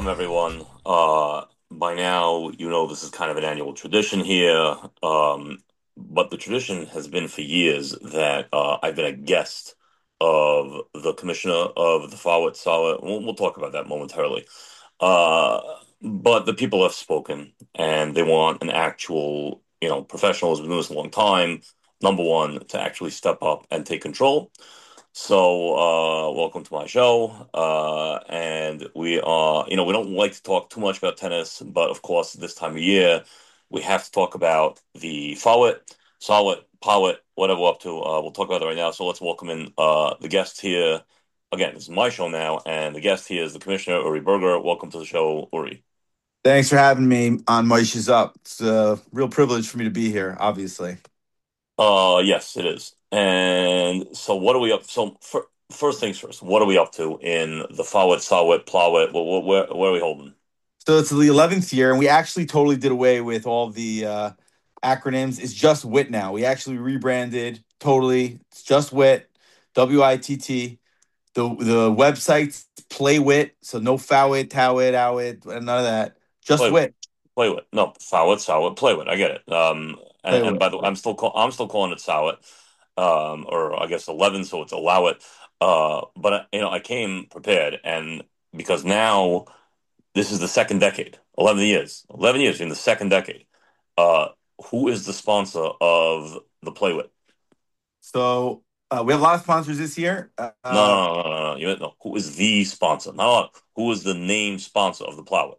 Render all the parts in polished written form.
welcome everyone. By now, you know this is kind of an annual tradition here, but the tradition has been for years that I've been a guest of the commissioner of the Fawet Sawa. We'll talk about that momentarily. Uh, but the people have spoken, and they want an actual, professional who's been doing this a long time. Number one, to actually step up and take control. So, welcome to my show. And we are, we don't like to talk too much about tennis, but of course, this time of year, we have to talk about the Fawet, Sawet, Powet, whatever we're up to. We'll talk about it right now. So let's welcome in the guest here. Again, this is my show now, and the guest here is the Commissioner, Uri Berger. Welcome to the show, Uri. Thanks for having me on Moishes Up. It's a real privilege for me to be here, obviously. Yes, it is. And so, what are we up? So, first things first, what are we up to in the Fawet, Sawet, Plowet? Where are we holding? So it's the 11th year, and we actually totally did away with all the acronyms. It's just WIT now. We actually rebranded totally. It's just WIT, WITT. The website's PlayWit, so no Fowit, Towit, Owit, none of that. Just Play with, WIT, play with. No, Fawet, Sawet, play with. I get it. And PlayWit. by the way, I'm still calling it Sawet, or I guess 11, so it's allow it. But I came prepared, and because now this is the second decade, 11 years in the second decade. Uh, who is the sponsor of the Play with? So we have a lot of sponsors this year. No, no, no, no, no, no. No. Who is the sponsor? Not who is the name sponsor of the Plowit?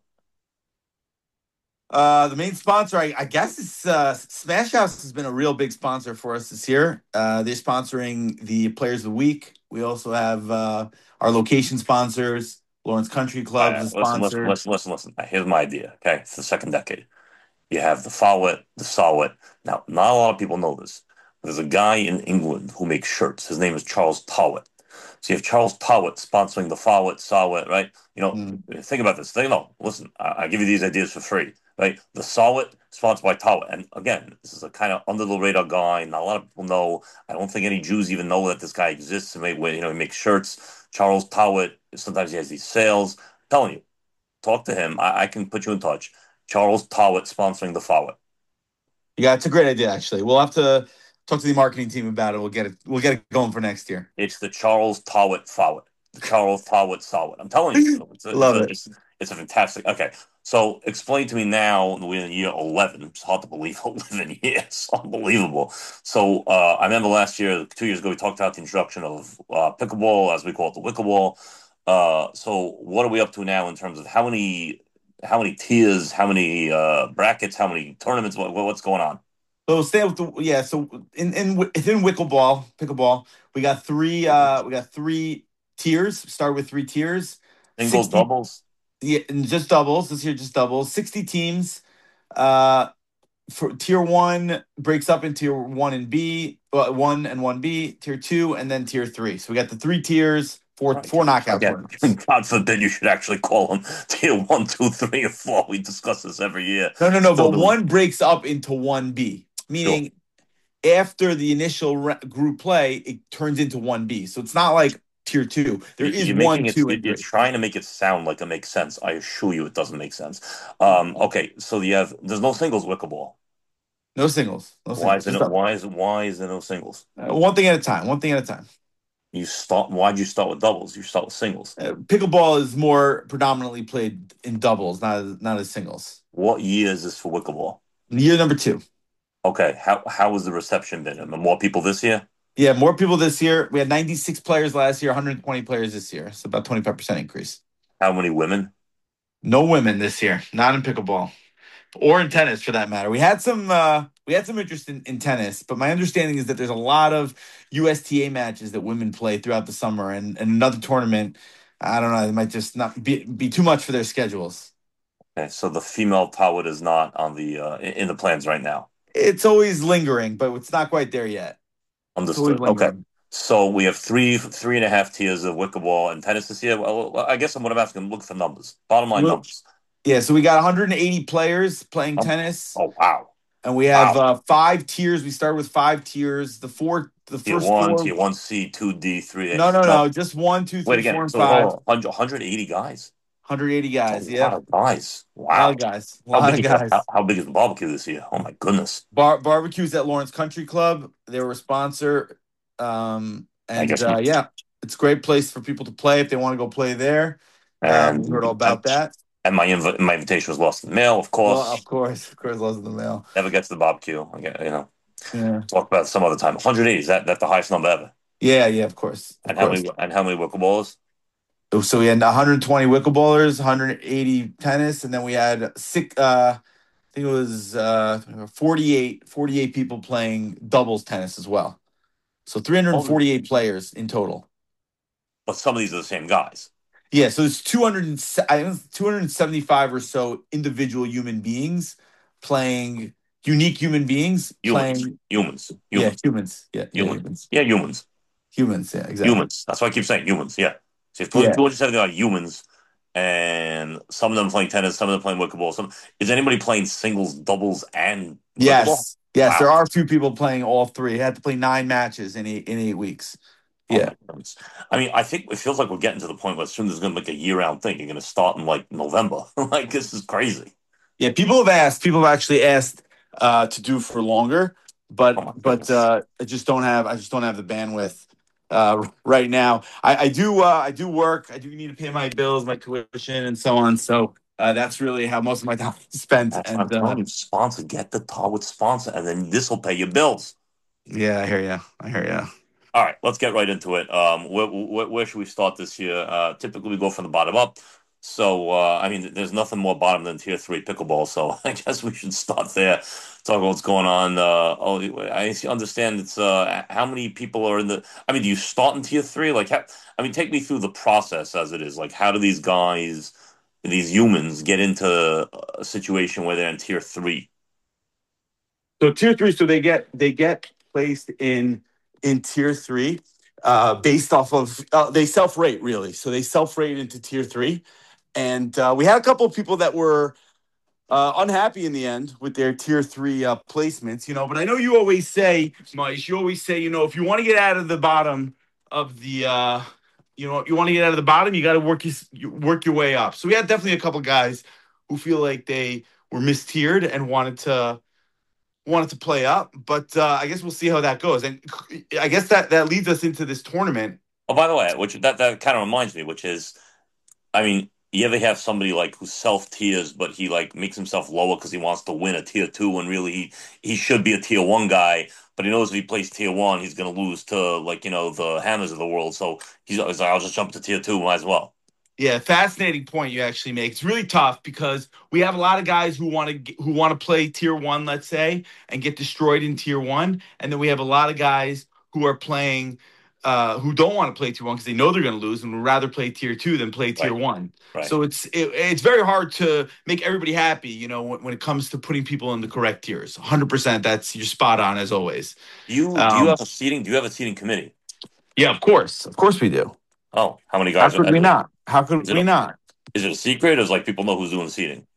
The main sponsor, I guess, is Smash House has been a real big sponsor for us this year. They're sponsoring the Players of the Week. We also have our location sponsors. Lawrence Country Club's a Listen, sponsor. listen. Here's my idea. Okay, it's the second decade. You have the Follett, the Sawet. Now, not a lot of people know this. There's a guy in England who makes shirts. His name is Charles Towett. So you have Charles Towett sponsoring the Follett, Sawet, right? Mm. Think about this. No, listen, I give you these ideas for free, right? The Sawet sponsored by Towett. And again, this is a kind of under the radar guy. Not a lot of people know. I don't think any Jews even know that this guy exists. He makes shirts. Charles Towett, sometimes he has these sales. I'm telling you, talk to him. I can put you in touch. Charles Towett sponsoring the Follett. Yeah, it's a great idea. Actually, we'll have to talk to the marketing team about it. We'll get it going for next year. It's the Charles Towett Follett. The Charles Towett Sawett. I'm telling you, Love it. it's a fantastic. Okay, so explain to me now. We're in year 11. It's hard to believe 11 years. Unbelievable. So I remember last year, 2 years ago, we talked about the introduction of pickleball, as we call it, the wickleball. So what are we up to now in terms of how many tiers, how many brackets, how many tournaments? What's going on? So stay with the yeah. So within pickleball, we got three tiers. Start with three tiers. Singles, 60, doubles. yeah, and just doubles. This year just doubles. 60 teams. Uh, for tier one breaks up into tier one and B, one and one B, tier two, and then tier three. So we got the three tiers, Right. four knockout Again, tournaments. God forbid you should actually call them tier one, two, three, or four. We discuss this every year. No. Still But doing one breaks up into one B, sure. meaning after the initial group play, it turns into one B. So it's not like tier two. There is You're one, making it. two, and You're three. trying to make it sound like it makes sense. I assure you, it doesn't make sense. Okay, so there's no singles wickeball. No singles, no Why singles, is just it? double. Why is there no singles? One thing at a time. One thing at a time. You start. Why'd you start with doubles? You start with singles. Pickleball is more predominantly played in doubles, not as singles. What year is this for wickeball? Year number two. Okay, how has the reception been? Are there more people this year? Yeah, more people this year. We had 96 players last year, 120 players this year. So about 25% increase. How many women? No women this year, not in pickleball or in tennis for that matter. We had some interest in tennis, but my understanding is that there's a lot of USTA matches that women play throughout the summer and another tournament. I don't know, it might just not be too much for their schedules. Okay, so the female Tawid is not on the in the plans right now. It's always lingering, but it's not quite there yet. It's always Understood. Okay. lingering. So we have three and a half tiers of wickeball and tennis this year. Well, I guess what I'm asking, look for numbers. Bottom line Well, numbers. yeah, so we got 180 players playing Um, tennis. oh wow, And we have wow. five tiers. We start with five tiers. The first Tier four. one C, two D, three A. No, No, just one, two, wait three, four, again. and So hold five. on, 180 guys. 180 It's a guys. lot Yep. of guys. A lot Wow. of guys. A How lot big of is the, how, guys. how big is the barbecue this year? Oh my goodness. Barbecues at Lawrence Country Club. They were a sponsor. I And guess we yeah, it's a great place for people to play if they want to go play there. We heard all and about that. my invitation was lost in the mail, of Well, course. of course, loves the mail. Never gets to the barbecue. I get, Yeah. talk about it some other time. 180 is that the highest number ever? Yeah, yeah, of course. Of And how course. many wiffle ballers? So we had 120 wickleballers, 180 tennis, and then we had six. I think it was 48 people playing doubles tennis as well. So Oh, 348 players in total. but some of these are the same guys. Yeah, so there's 200, I think it's 275 or so individual human beings playing unique human beings Humans, playing. humans, Yeah, humans, humans. Yeah, humans. humans. Yeah, humans, Humans. Yeah, exactly. humans. That's why I keep saying humans. Yeah. So it's Yeah. 279 humans, and some of them playing tennis, some of them playing wiffle. Is anybody playing singles, doubles, and wiffle? Yes. Yes. There Wow. are a few people playing all three. Had to play 9 matches in 8 weeks. Oh Yeah. my goodness. I mean, I think it feels like we're getting to the point where soon there's going to be like a year-round thing. You're going to start in like November. Like this is crazy. Yeah. People have asked. People have actually asked to do for longer, Oh but my goodness. I just don't have. I just don't have the bandwidth right now. I do. I do work. I do need to pay my bills, my tuition, and so on. So that's really how most of my time is spent. That's what I'm And telling you. Sponsor, get the tar with sponsor, and then this will pay your bills. yeah, I hear you. I hear you. All right, let's get right into it. Where should we start this year? Typically, we go from the bottom up. So, I mean, there's nothing more bottom than tier three pickleball. So, I guess we should start there. Talk about what's going on. I understand it's how many people are in the. I mean, do you start in tier three? I mean, take me through the process as it is. Like, how do these guys, these humans, get into a situation where they're in tier three? So tier three, so they get placed in tier three, based off of they self rate really. So they self rate into tier three, and we had a couple of people that were unhappy in the end with their tier three placements. But I know you always say, Mike, you always say, if you want to get out of the bottom of the, you want to get out of the bottom, you got to work your way up. So we had definitely a couple guys who feel like they were mistiered and wanted to play up, but I guess we'll see how that goes. And I guess that leads us into this tournament. Oh, by the way, which that kind of reminds me, which is I mean, you ever have somebody like who self tiers, but he like makes himself lower because he wants to win a tier two when really he should be a tier one guy, but he knows if he plays tier one, he's going to lose to like the hammers of the world. So he's like, I'll just jump to tier two, might as well. Yeah, fascinating point you actually make. It's really tough because we have a lot of guys who want to play tier one, let's say, and get destroyed in tier one, and then we have a lot of guys who are playing, who don't want to play tier one because they know they're going to lose and would rather play tier two than play tier Right, one. right. So it's very hard to make everybody happy, when it comes to putting people in the correct tiers. 100%, that's you're spot on as always. Do you Um, have a seating? Do you have a seating committee? yeah, of course we do. Oh, how many How guys? could we not? How could Is it we not? is it a secret? Or is like people know who's doing the seating?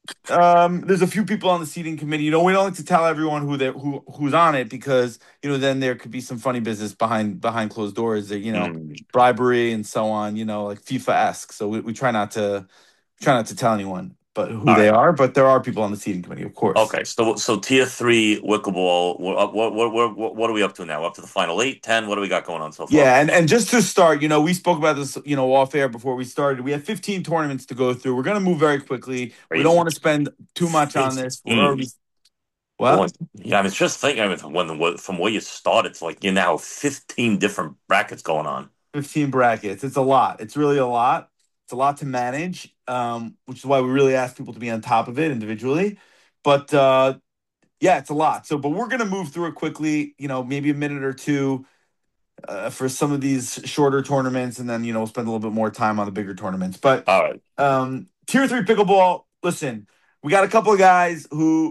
There's a few people on the seating committee. We don't like to tell everyone who's on it because then there could be some funny business behind closed doors. Hmm. Bribery and so on. Like FIFA esque. So we try not to tell anyone, but who All they right. are. But there are people on the seating committee, of course. Okay. So tier three Wickable. What are we up to now? Up to the final eight, 10? What do we got going on so far? Yeah, and just to start, we spoke about this, off air before we started. We have 15 tournaments to go through. We're going to move very quickly. We don't Crazy. want to spend too much on this. We're 15. already Boy, what? yeah, I mean, it's just thinking, I mean, from where you start, it's like you now have 15 different brackets going on. 15 brackets. It's a lot. It's really a lot. It's a lot to manage, which is why we really ask people to be on top of it individually. But yeah, it's a lot. But we're going to move through it quickly, maybe a minute or two for some of these shorter tournaments. And then, we'll spend a little bit more time on the bigger tournaments. But All right. tier three pickleball, listen, we got a couple of guys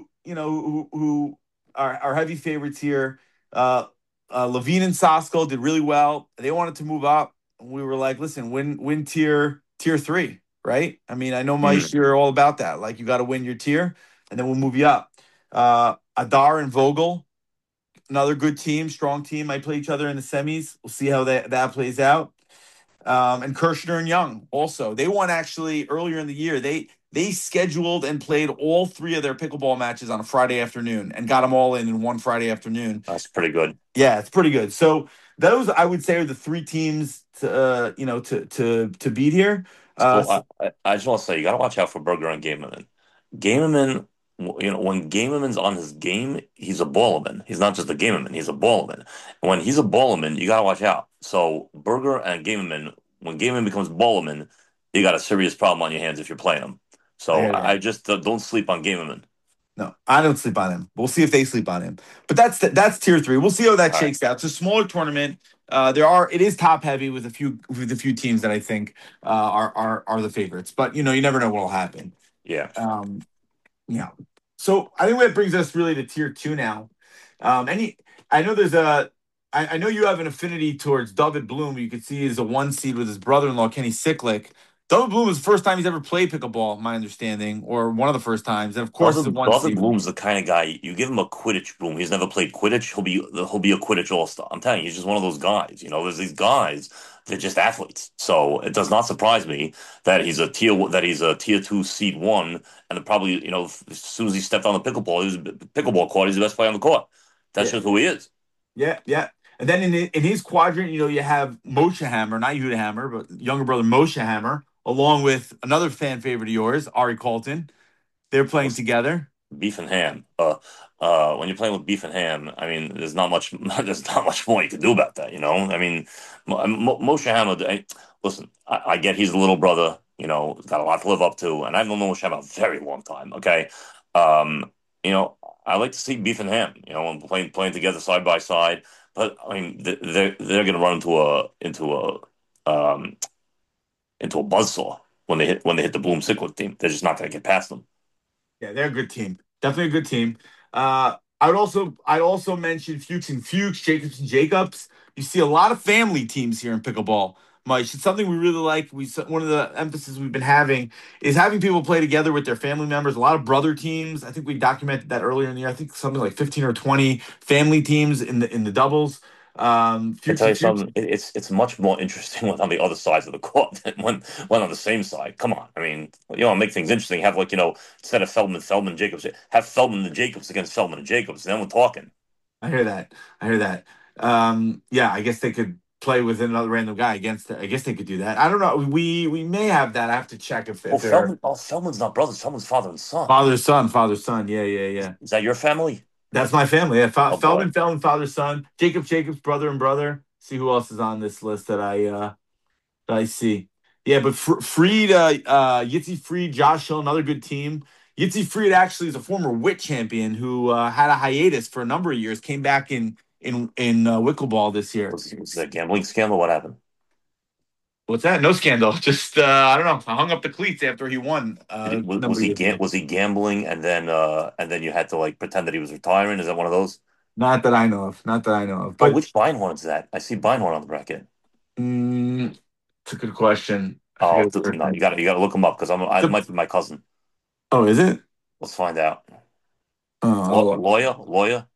who are heavy favorites here. Levine and Sasko did really well. They wanted to move up. We were like, listen, win tier three, right? I mean, I know Mike, Hmm. you're all about that. Like, you got to win your tier, and then we'll move you up. Adar and Vogel, another good team, strong team. Might play each other in the semis. We'll see how that plays out. and Kirshner and Young also. They won actually earlier in the year. They scheduled and played all three of their pickleball matches on a Friday afternoon and got them all in one Friday afternoon. That's pretty good. Yeah, it's pretty good. So those I would say are the three teams to to beat here. So So, I just want to say you got to watch out for Berger and Gamerman. Gamerman, when Gamerman's on his game, he's a ballerman. He's not just a gamerman; he's a ballerman. And when he's a ballerman, you got to watch out. So Berger and Gamerman, when Gamerman becomes ballerman, you got a serious problem on your hands if you're playing him. I So hear I that. just don't sleep on Gamerman. No, I don't sleep on him. We'll see if they sleep on him. But that's tier three. We'll see how that All right. shakes out. It's a smaller tournament. It is top heavy with a few teams that I think are the favorites. But you never know what will happen. Yeah. Um, yeah. So I think that brings us really to tier two now. Any I know there's a I know you have an affinity towards David Bloom. You could see he's a one seed with his brother-in-law Kenny Sicklick. David Bloom is the first time he's ever played pickleball, my understanding, or one of the first times. And of course, he's a one David seed. Bloom's the kind of guy you give him a Quidditch broom. He's never played Quidditch. He'll be a Quidditch all star. I'm telling you, he's just one of those guys. There's these guys. They're just athletes. So it does not surprise me that he's a tier two seed one, and probably as soon as he stepped on the pickleball court, he's the best player on the court. That's Yeah, just who he is. yeah, yeah. And then in his quadrant, you have Moshe Hammer, not Yuta Hammer, but younger brother Moshe Hammer, along with another fan favorite of yours, Ari Colton. They're playing together. Beef and ham. When you're playing with beef and ham, I mean, there's not much. There's not much more you can do about that. I mean, Moshe Hammer. Listen, I get he's a little brother. Got a lot to live up to, and I've known Moshe Hammer a very long time. Okay, um, I like to see beef and ham. When playing together side by side. But I mean, they're going to run um, into a buzzsaw when they hit the Bloom Sickle team. They're just not going to get past them. Yeah, they're a good team. Definitely a good team. I'd also mention Fuchs and Fuchs, Jacobs and Jacobs. You see a lot of family teams here in pickleball. Mike, it's something we really like. One of the emphasis we've been having is having people play together with their family members. A lot of brother teams. I think we documented that earlier in the year. I think something like 15 or 20 family teams in the doubles. I Fuchs tell you and Fuchs. something, it's much more interesting when on the other sides of the court than when on the same side. Come on, I mean, make things interesting. Have instead of Feldman, Jacobs, have Feldman and Jacobs against Feldman and Jacobs. Then we're talking. I hear that. I hear that. Yeah, I guess they could play with another random guy against. I guess they could do that. I don't know. We may have that. I have to check if they're Feldman's not brothers. Feldman's father and son. father son, father son. Yeah, yeah, yeah. Is that your family? That's my family. Yeah, Oh boy, Feldman, father son. Jacobs, brother and brother. See who else is on this list that I see. Yeah, but Freed, Yitzi Freed, Josh Hill, another good team. Yitzi Freed actually is a former WIT champion who had a hiatus for a number of years. Came back in Wickleball this year. was that a gambling scandal? What happened? What's that? No scandal. Just I don't know. I hung up the cleats after he won a Was number of he years ago. was he gambling and then you had to pretend that he was retiring? Is that one of those? Not that I know of. Not that I know of. Oh, But which Beinhorn's that? I see Beinhorn on the bracket. mm, it's a good question. I forget Oh, his first no, you name. got to look him up because it might be my cousin. Oh, is it? Let's find out. Hold on. Lawyer.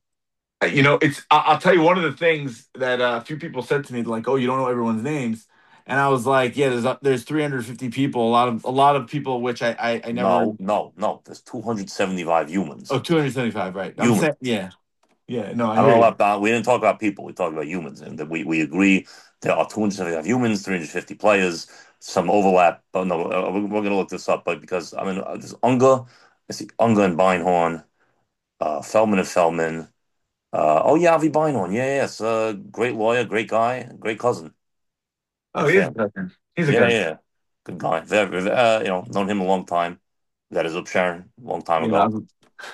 I'll tell you one of the things that a few people said to me, like, "Oh, you don't know everyone's names," and I was like, "Yeah, there's 350 people, a lot of people, which I never." No, no, no. There's 275 humans. Oh, 275, right? I'm Humans. saying, yeah, yeah. No, I I don't hear know you. about. We didn't talk about people. We talked about humans, and that we agree there are 275 humans, 350 players, some overlap. But no, we're going to look this up. But because I mean, there's Unga. I see Unga and Beinhorn, Feldman and Feldman. Oh yeah, Avi Beinhorn. Yeah, yes. Great lawyer, great guy, great cousin. Oh, Big he is a fan. cousin. He's a Yeah, cousin. yeah. Good guy. Known him a long time. That is up Sharon a long time Yeah. ago.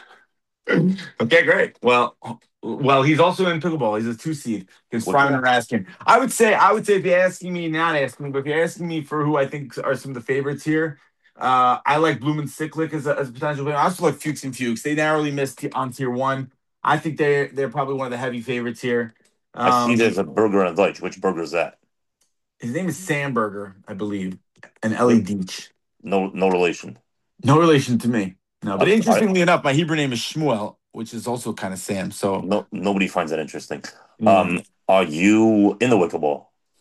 Okay, great. Well, he's also in pickleball. He's a two seed. He's Which Fryman one? or Raskin. I would say if you're asking me, not asking me, but if you're asking me for who I think are some of the favorites here, I like Bloom and Sicklick as a potential player. I also like Fuchs and Fuchs. They narrowly missed on tier one. I think they're probably one of the heavy favorites here. I see Um, there's a burger and a Deutsch. Which burger is that? his name is Sandberger, I believe, and Ellie Deach. No relation. No relation to me. No, but I interestingly enough, my Hebrew name is Shmuel, which is also kind of Sam. So no Nobody finds that interesting. yeah. Are you in the wicker ball?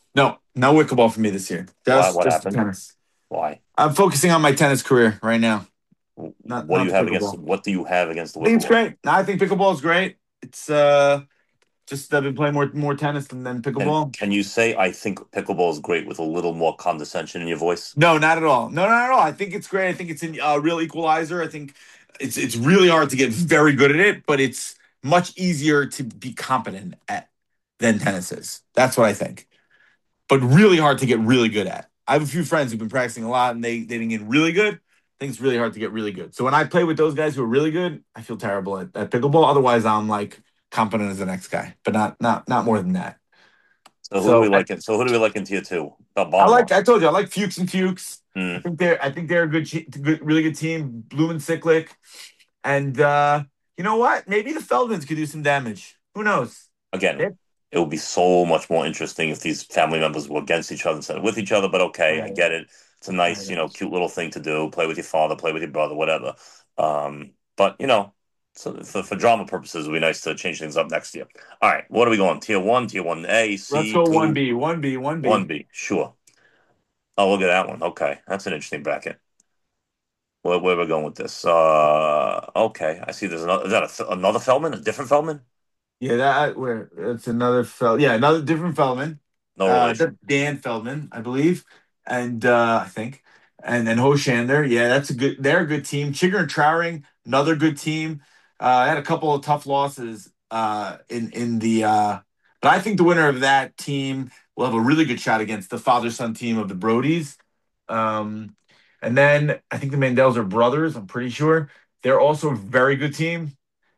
No, no wiffle for me this year. Why? Just What just happened? tennis. Why? I'm focusing on my tennis career right now, not What do not you the have against? pickleball. What do you have against the I think it's wickleball? great. I think pickleball is great. It's just I've been playing more tennis than And pickleball. can you say I think pickleball is great with a little more condescension in your voice? No, not at all. No, not at all. I think it's great. I think it's a real equalizer. I think it's really hard to get very good at it, but it's much easier to be competent at than tennis is. That's what I think. But really hard to get really good at. I have a few friends who've been practicing a lot and they didn't get really good. I think it's really hard to get really good. So when I play with those guys who are really good, I feel terrible at pickleball. Otherwise, I'm like competent as the next guy, but not more than that. So who do we So like? So who do we like in tier two? The I bottom line. like. I told you I like Fuchs and Fuchs. Hmm. I think they're a really good team. Bloom and Cyclic, and you know what? Maybe the Feldmans could do some damage. Who knows? Again, They- it would be so much more interesting if these family members were against each other instead of with each other. But okay, I get it. It's a nice, cute little thing to do. Play with your father, play with your brother, whatever. But so for drama purposes, it would be nice to change things up next year. All right, what are we going? Tier one A, Let's C, go one two, B, one B, one one B. B. Sure. Oh, look at that one. Okay, that's an interesting bracket. Where we're going with this? Okay, I see. There's another. Is that another Feldman? A different Feldman? Yeah, that where it's another Yeah, another different Feldman. No relation. That's Dan Feldman, I believe, and I think, and then Hoshander. Yeah, that's a good. They're a good team. Chigger and Trowering, another good team. I had a couple of tough losses in the, but I think the winner of that team will have a really good shot against the father son team of the Brodies. Um, and then I think the Mandels are brothers. I'm pretty sure they're also a very good team.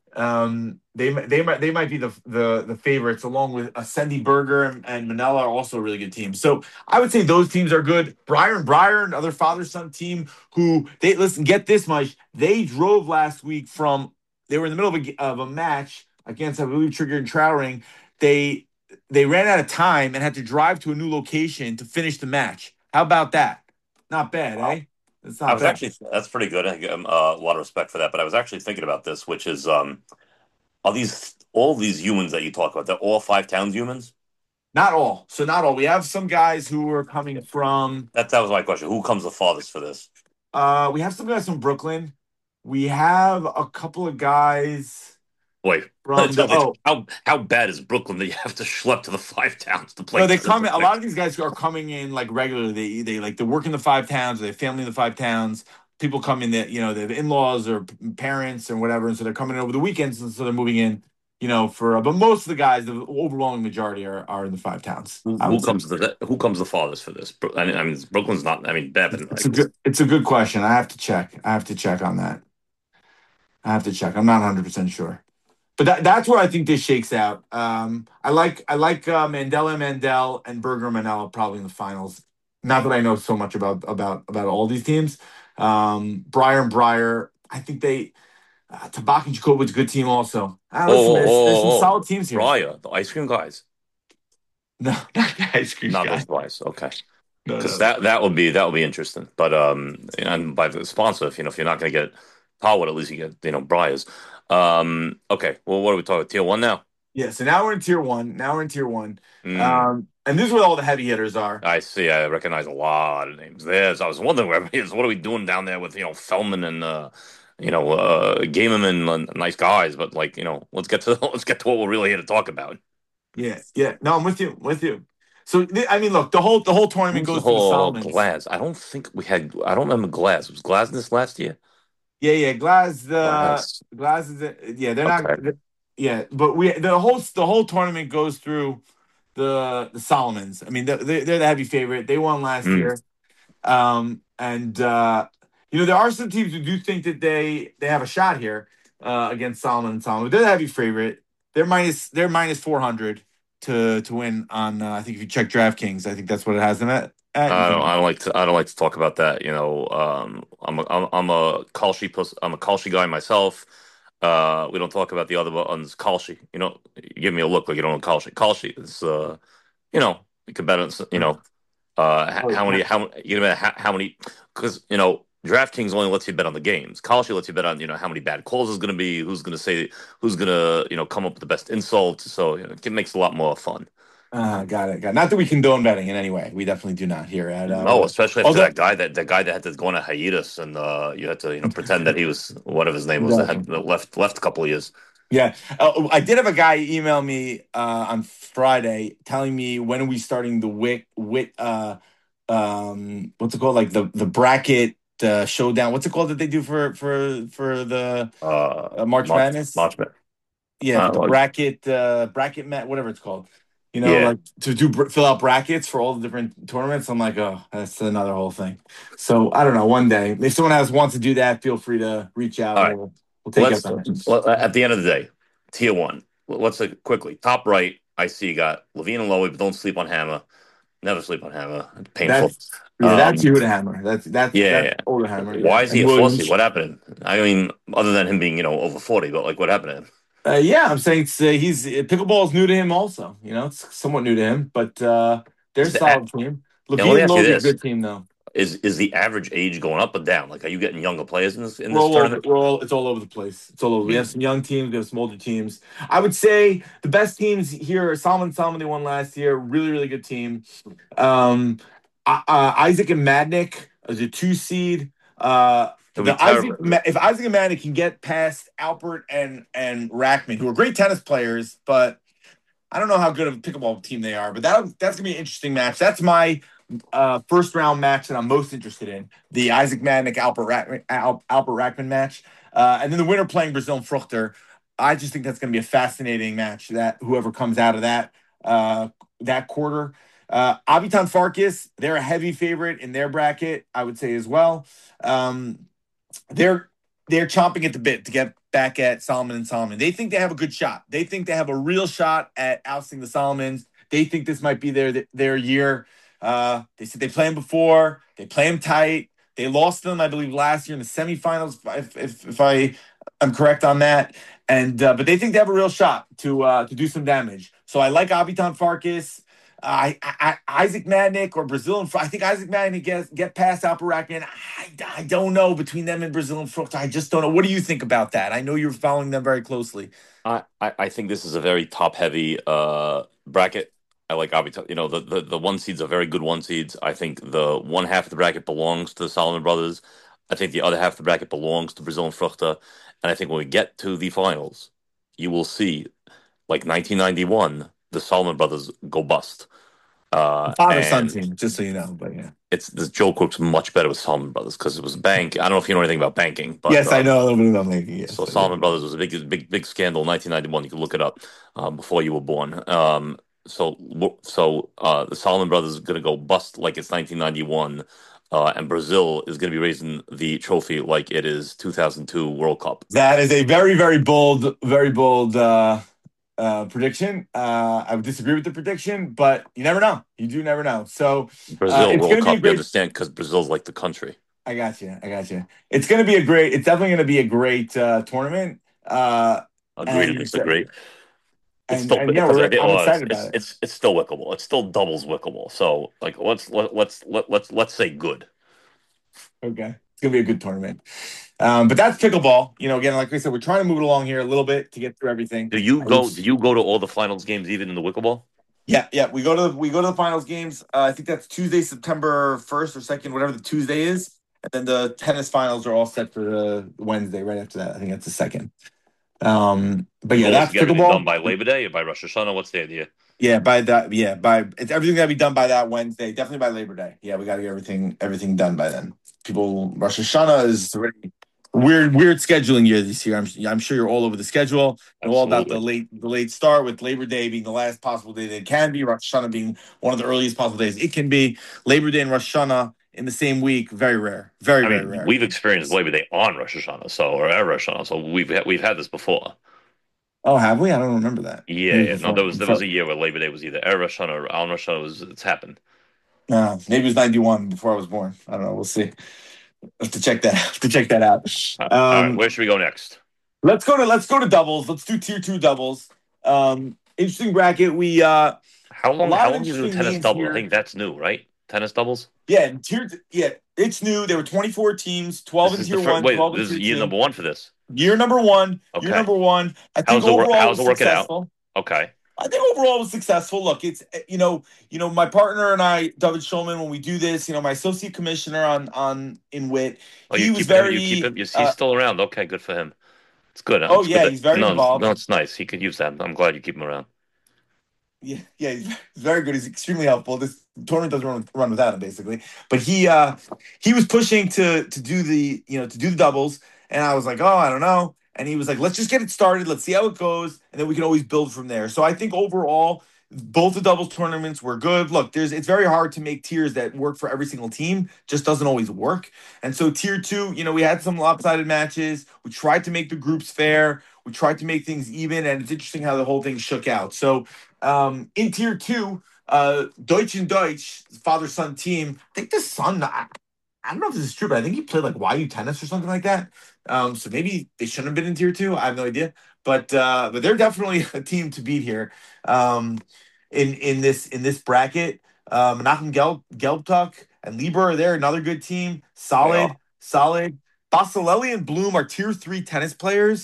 They might be the favorites along with Ascendi Burger and Manila are also a really good team. So I would say those teams are good. Breyer, another father son team who they listen. Get this much: they drove last week from they were in the middle of a match against I believe Trigger and Trowering. They they ran out of time and had to drive to a new location to finish the match. How about that? Not bad, Wow. eh? That's I not was bad. actually that's pretty good. I give 'em, a lot of respect for that. But I was actually thinking about this, which is are these all these humans that you talk about? They're all five towns humans. Not all. So not all. We have some guys who are coming from. That was my question. Who comes the farthest for this? We have some guys from Brooklyn. We have a couple of guys Wait, from the. Oh how bad is Brooklyn that you have to schlep to the five towns to play no, they tennis come. and A lot pick? of these guys are coming in like regularly. They like they work in the five towns. They have family in the five towns. People come in that they have in laws or parents and whatever, and so they're coming in over the weekends, and so they're moving in. For but most of the guys, the overwhelming majority are in the five towns. I would say Who comes the farthest for this? I mean, Brooklyn's not. I mean, Bevan, it's I a guess. good question. I have to check. I have to check on that. I have to check. I'm not 100% sure. But that's where I think this shakes out. I like Mandela Mandel and Berger Manella probably in the finals. Not that I know so much about all these teams. Breyer and Breyer, I think they Tabak and Jacob was a good team also. Oh, Listen, oh, there's some oh, oh, solid teams here. Briar, the ice cream guys. No, not the ice cream Not those guy. guys. Okay. No, Because no, no. that would be interesting. But and by the sponsor, if you're not going to get Power, at least you get Briars. Okay. Well, what are we talking? Tier one now. Yeah, so now we're in tier one. Now we're in tier one. Mm, And this is where all the heavy hitters are. I see. I recognize a lot of names there. So I was wondering where everybody is. What are we doing down there with Feldman and Gamerman, nice guys, but like let's get to let's get to what we're really here to talk about. Yeah, yeah. No, I'm with you. With you. So I mean, look, the whole tournament Who's the goes through the whole Solomons. Glass? I don't think we had. I don't remember Glass. Was Glass in this last year? Yeah, yeah. Glass. Glass is yeah. They're not. Okay. Yeah, but the whole tournament goes through the Solomons. I mean, they're the heavy favorite. They won last Mm. year. And there are some teams who do think that they have a shot here against Solomon and Solomon. But they're the heavy favorite. They're minus 400 to win on. I think if you check DraftKings, I think that's what it has them at. You can. I don't like to talk about that. I'm a Kalshi puss. I'm a Kalshi guy myself. We don't talk about the other ones. Kalshi. You give me a look like you don't know Kalshi. Kalshi is you can bet on how many how many because DraftKings only lets you bet on the games. Kalshi lets you bet on how many bad calls is going to be, who's going to come up with the best insult. So it makes it a lot more fun. Got it. Got it. Not that we condone betting in any way. We definitely do not here at No, especially after although that guy that had to go on a hiatus, and you had to pretend that he was whatever his name was that exactly. had left a couple of years. Yeah. I did have a guy email me on Friday telling me when are we starting the wit what's it called, like the bracket showdown. What's it called that they do for the March March Madness? March. Yeah, the Like, bracket mat, whatever it's called. yeah. Like to fill out brackets for all the different tournaments. I'm like, oh, that's another whole thing. So I don't know. One day, if someone else wants to do that, feel free to reach out All and right. we'll take out Let's the matches. well, at the end of the day, tier one. Let's quickly top right. I see you got Levine and Lowy, but don't sleep on Hammer. Never sleep on Hammer. It's painful. That's yeah, that's Um, you the hammer. That's yeah. older hammer. Why Yeah, is he and a fussy? Williams. What happened? I mean, other than him being over 40, but like, what happened to him? Yeah, I'm saying he's pickleball is new to him also. It's somewhat new to him, but they're a Is the a- solid team. Now, let Levine me and ask you Lowy are a this: good team though. is the average age going up or down? Like, are you getting younger players in We're this all over. tournament? It's all over the place. It's all over. I We have some mean, young teams. We have some older teams. I would say the best teams here are Solomon. They won last year. Really, really good team. Um, Isaac and Madnick as a two seed. it'll be terrible. If Isaac and Madnick can get past Alpert and Rackman, who are great tennis players, but I don't know how good of a pickleball team they are. But that's gonna be an interesting match. That's my first round match that I'm most interested in, the Isaac Madnick Alpert Rackman match, and then the winner playing Brazil and Fruchter. I just think that's going to be a fascinating match. That whoever comes out of that quarter, Avitan Farkas, they're a heavy favorite in their bracket, I would say as well. Um, they're they're chomping at the bit to get back at Solomon and Solomon. They think they have a good shot. They think they have a real shot at ousting the Solomons. They think this might be their year. They said they play them before. They play them tight. They lost them, I believe, last year in the semifinals, if I am correct on that. And but they think they have a real shot to do some damage. So I like Abiton Farkas. Isaac Madnick or Brazil and I think Isaac Madnick get past Alperac. I don't know between them and Brazil and Frucht. I just don't know. What do you think about that? I know you're following them very closely. I think this is a very top heavy bracket. I like obviously, the one seeds are very good one seeds. I think the one half of the bracket belongs to the Solomon Brothers. I think the other half of the bracket belongs to Brazil and Fruchta. And I think when we get to the finals, you will see, like 1991, the Solomon Brothers go bust. Father son And team, just so you know. But yeah. it's this Joe Cook's much better with Solomon Brothers because it was bank. I don't know if you know anything about banking, but Yes, I know a little bit about making. so Yes, I do. Salomon Brothers was a big scandal in 1991. You can look it up before you were born. The Salomon Brothers is going to go bust like it's 1991, and Brazil is going to be raising the trophy like it is 2002 World Cup. That is a very bold prediction. I would disagree with the prediction, but you never know. You do never know. So Brazil it's World going to be a Cup, you great. understand, because Brazil's like the country. I got you. I got you. It's going to be a great. It's definitely going to be a great tournament. Agree to And disagree. It's and still and yeah, because I'm excited about it. it's still wickable. It's still doubles wickable. So like let's say good. Okay, it's gonna be a good tournament. But that's pickleball. Again, like I said, we're trying to move it along here a little bit to get through everything. Do you go to all the finals games even in the wickleball? Yeah, yeah. We go to the finals games. I think that's Tuesday, September 1st or 2nd, whatever the Tuesday is. And then the tennis finals are all set for the Wednesday right after that. I think that's the second. But The yeah, goal is to that's get everything done pickleball. by Labor Day or by Rosh Hashanah. What's the idea? Yeah, by that. Yeah, by it's everything got to be done by that Wednesday. Definitely by Labor Day. Yeah, we got to get everything done by then. People, Rosh Hashanah is already weird scheduling year this year. I'm sure you're all over the schedule. And all about the Absolutely. late start with Labor Day being the last possible day that it can be. Rosh Hashanah being one of the earliest possible days it can be. Labor Day and Rosh Hashanah in the same week, very rare, very I very mean, rare. we've experienced Labor Day on Rosh Hashanah, or at Rosh Hashanah, so we've had this before. Oh, have we? I don't remember that. Yeah, Maybe yeah. No, before. there was a year where Labor Day was either at Rosh Hashanah or on Rosh Hashanah. It's happened. No, maybe it was 91 before I was born. I don't know. We'll see. Have to check that. Have to check that out. All right, where should we go next? Let's go to doubles. Let's do tier two doubles. Interesting bracket. We How a long? lot How of long you do interesting tennis names doubles? I here. think that's new, right? Tennis doubles. Yeah, it's new. There were 24 teams, 12 This in is the tier first. one, Wait, 12 in this is tier year two. number one for this. Year number one. Year Okay. number one. I think overall it How's was it working out? successful. Okay. I think overall it was successful. Look, it's my partner and I, David Schulman, when we do this, my associate commissioner on in WIT, Oh, he you was keeping him? You keep very him? He's still around. Okay, good for him. It's good. oh It's good yeah, that he's very no, no, involved. it's nice. He could use that. I'm glad you keep him around. Yeah, yeah, he's very good. He's extremely helpful. This tournament doesn't run without him, basically. But he was pushing to do the doubles, and I was like, oh, I don't know. And he was like, let's just get it started. Let's see how it goes, and then we can always build from there. So I think overall, both the doubles tournaments were good. Look, it's very hard to make tiers that work for every single team. Just doesn't always work. And so tier two, we had some lopsided matches. We tried to make the groups fair. We tried to make things even, and it's interesting how the whole thing shook out. So in tier two, Deutsch and Deutsch, father son team. I think the son, I don't know if this is true, but I think he played like YU tennis or something like that. So maybe they shouldn't have been in tier two. I have no idea, but they're definitely a team to beat here. Um, in this bracket, Menachem Gelbtuck and Lieber are there. Another good team. They are. Solid, solid. Basilelli and Bloom are tier three tennis players,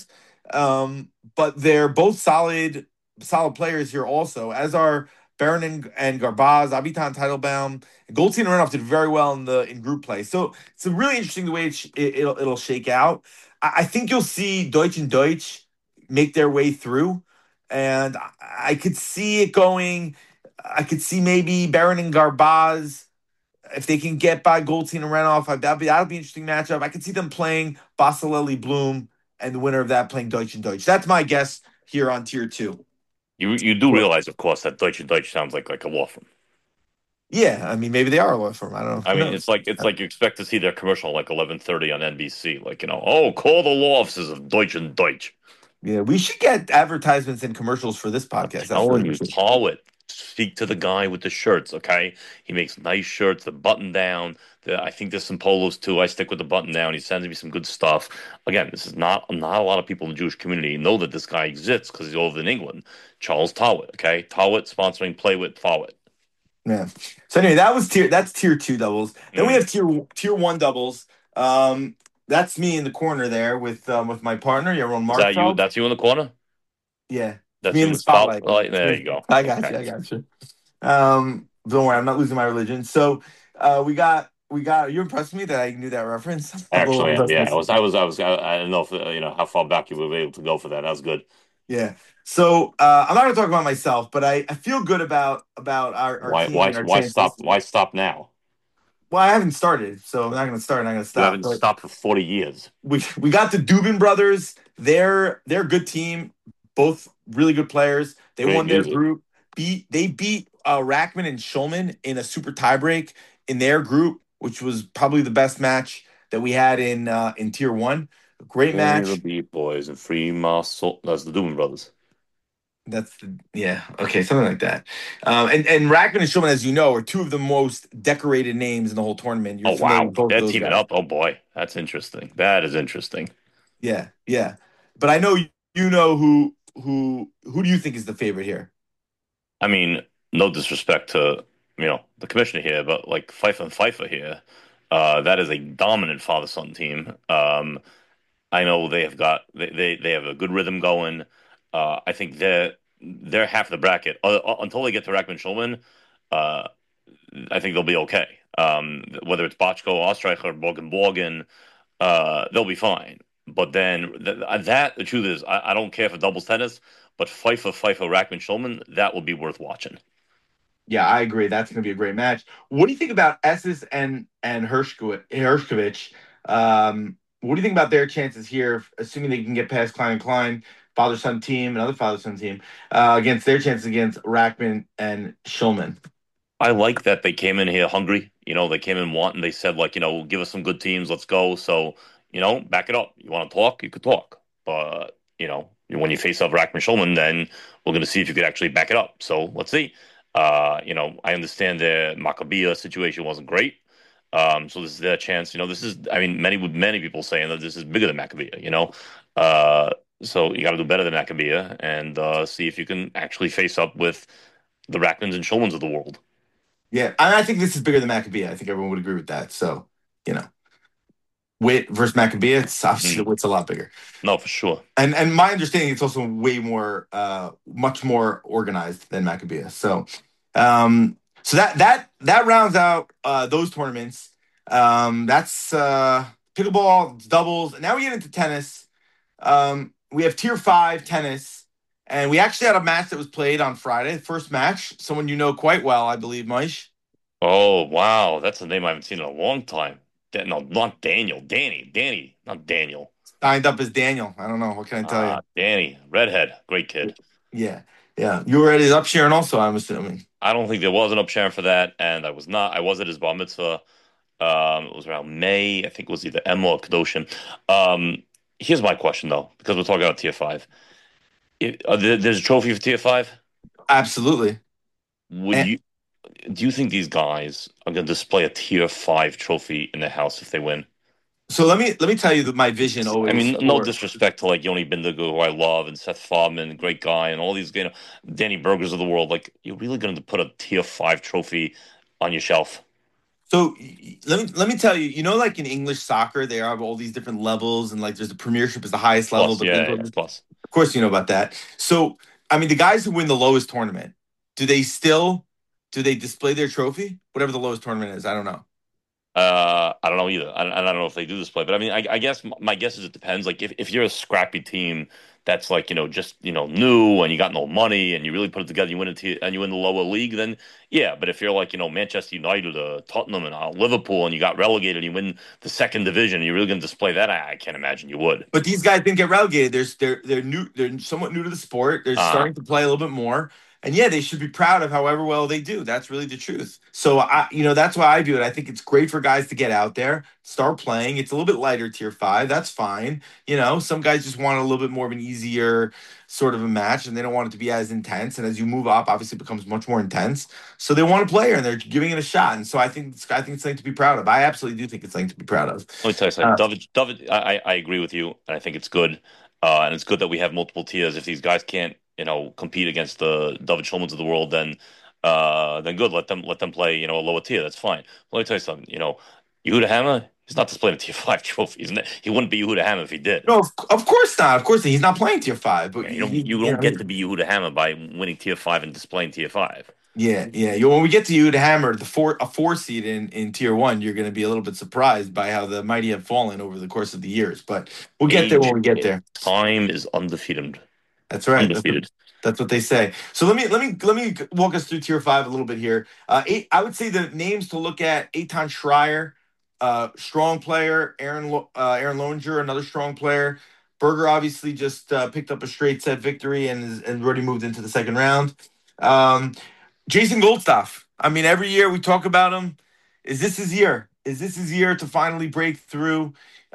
but they're both solid players here also, as are Baron and Garbaz, Abitan Teitelbaum, Goldstein and Renoff did very well in group play. So it's really interesting the way it'll shake out. I think you'll see Deutsch and Deutsch make their way through, and I could see it going. I could see maybe Baron and Garbaz if they can get by Goldstein and Renoff. That'll be an interesting matchup. I could see them playing Basilelli Bloom and the winner of that playing Deutsch and Deutsch. That's my guess here on tier two. You do realize, of course, that Deutsch sounds like a law firm. Yeah, I mean, maybe they are a law firm. I don't know. I Who mean, knows? it's like you expect to see their commercial like 11:30 on NBC, like oh, call the law offices of Deutsch and Deutsch. Yeah, we should get advertisements and commercials for this I'm podcast. That's really telling you, interesting. Tarwit, speak to the guy with the shirts, okay? He makes nice shirts, the button down. I think there's some polos too. I stick with the button down. He sends me some good stuff. Again, this is not a lot of people in the Jewish community know that this guy exists because he's over in England. Charles Tarwit, okay? Tarwit sponsoring Play with Tarwit. Yeah. So anyway, that's tier two doubles. Then we Mm. have tier one doubles. Um, that's me in the corner there with my partner, Yaron Is that you? Markfeld. That's you in the corner? Yeah, it's That's me you in in the the spotlight. spotlight? There you go. I got Okay. you. I got you. Don't worry, I'm not losing my religion. So, we got. You impressed me that I knew that reference. I'm a little Actually, impressed yeah, myself. I don't know if how far back you were able to go for that. That was good. Yeah. So I'm not going to talk about myself, but I feel good about our Why, team why, and our why chances. stop? Why stop now? Well, I haven't started, so I'm not going to start. I'm not going to You stop. haven't But stopped for 40 years. we got the Dubin brothers. They're a good team, both really good players. They Great won their music. group. They beat Rackman and Schulman in a super tiebreak in their group, which was probably the best match that we had in tier one. A great Only the match. Beat Boys and Free Muscle. That's the Doobie Brothers. Yeah, okay, something like that. And Rackman and Schulman, as you know, are two of the most decorated names in the whole tournament. You're Oh familiar with wow, both of they're those teaming guys. up. Oh boy, that's interesting. That is interesting. Yeah, yeah. But I know you know who do you think is the favorite here? I mean, no disrespect to the commissioner here, but like Fife and Pfeiffer here, that is a dominant father-son team. I know they have a good rhythm going. I think they're half the bracket until they get to Rackman Schulman. Uh, I think they'll be okay. Whether it's Bochco, Ostreicher, Borgen Borgen, they'll be fine. But then the truth is, I don't care for doubles tennis, but Pfeiffer, Rackman Schulman, that will be worth watching. Yeah, I agree. That's going to be a great match. What do you think about Esses and Hershkovich? What do you think about their chances here, assuming they can get past Klein and Klein, father son team, another father son team, against their chances against Rackman and Schulman? I like that they came in here hungry. They came in wanting. They said like, give us some good teams. Let's go. So, back it up. You want to talk? You could talk. But, when you face up Rackman Schulman, then we're going to see if you could actually back it up. So let's see. I understand the Maccabea situation wasn't great. So this is their chance. I mean, many people saying that this is bigger than Maccabea, Uh, so you got to do better than Maccabea and see if you can actually face up with the Rackmans and Schulmans of the world. Yeah, I think this is bigger than Maccabea. I think everyone would agree with that. So, you know. Witt versus Maccabee, it's obviously Mm, the Witt's a lot bigger. no, for sure. And my understanding, it's also way more, much more organized than Maccabea. So that rounds out those tournaments. That's pickleball, doubles. Now we get into tennis. We have tier five tennis, and we actually had a match that was played on Friday. The first match, someone you know quite well, I believe, Maish, Oh, wow. That's a name I haven't seen in a long time. No, not Daniel. Danny, not Daniel. signed up as Daniel. I don't know. What can I tell you? Danny, redhead, great kid. Yeah, yeah. You were at his upsharing also, I'm assuming. I don't think there was an upsharing for that, and I was not. I was at his bar mitzvah. It was around May. I think it was either Emma or Kedoshim. Um, Here's my question though, because we're talking about tier five. There's a trophy for tier five. Absolutely. Would And you Do you think these guys are going to display a tier five trophy in their house if they win? so let me tell you my vision I always mean, no for. disrespect to like Yoni Bindigo, who I love, and Seth Fodman, great guy, and all these, Danny Burgers of the world. Like, you're really going to put a tier five trophy on your shelf? So let me tell you, like in English soccer, they have all these different levels, and like there's the Premiership is the highest level, Plus, the yeah, Big yeah, League. plus. Of course, you know about that. So I mean, the guys who win the lowest tournament, do they still do they display their trophy? Whatever the lowest tournament is, I don't know. I don't know either. I don't know if they do this play, but I mean, I guess my guess is it depends. Like, if you're a scrappy team that's like, just, new and you got no money and you really put it together, you win it and you win the lower league, then yeah. But if you're like, Manchester United, Tottenham, and Liverpool, and you got relegated and you win the second division, and you're really going to display that? I can't imagine you would. But these guys didn't get relegated. They're new. They're somewhat new to the sport. They're Uh, starting to play a little bit more, and yeah, they should be proud of however well they do. That's really the truth. So that's why I do it. I think it's great for guys to get out there, start playing. It's a little bit lighter tier five. That's fine. Some guys just want a little bit more of an easier sort of a match, and they don't want it to be as intense. And as you move up, obviously, it becomes much more intense. So they want to play and they're giving it a shot. And so I think it's something to be proud of. I absolutely do think it's something to be proud of. Let me tell you something, Uh, David. I agree with you, and I think it's good. And it's good that we have multiple tiers. If these guys can't, compete against the David Schulmans of the world, then good. Let them play, a lower tier. That's fine. Let me tell you something. Yehuda Hammer, he's not displaying a tier five trophy. He wouldn't be Yehuda Hammer if he did. No, of course not. Of course not. He's not playing tier five, but Yeah, you don't get to be Yehuda Hammer by winning tier five and displaying tier five. yeah, yeah. When we get to you to hammer a four seed in tier one, you're going to be a little bit surprised by how the mighty have fallen over the course of the years. But we'll get there when Age, we get there. time is undefeated. That's right. Undefeated. That's what they say. So let me walk us through tier five a little bit here. I would say the names to look at: Eitan Schreier, strong player; Aaron Loninger, another strong player. Berger obviously just picked up a straight set victory and already moved into the second round. Um, Jason Goldstaff. I mean, every year we talk about him. Is this his year? Is this his year to finally break through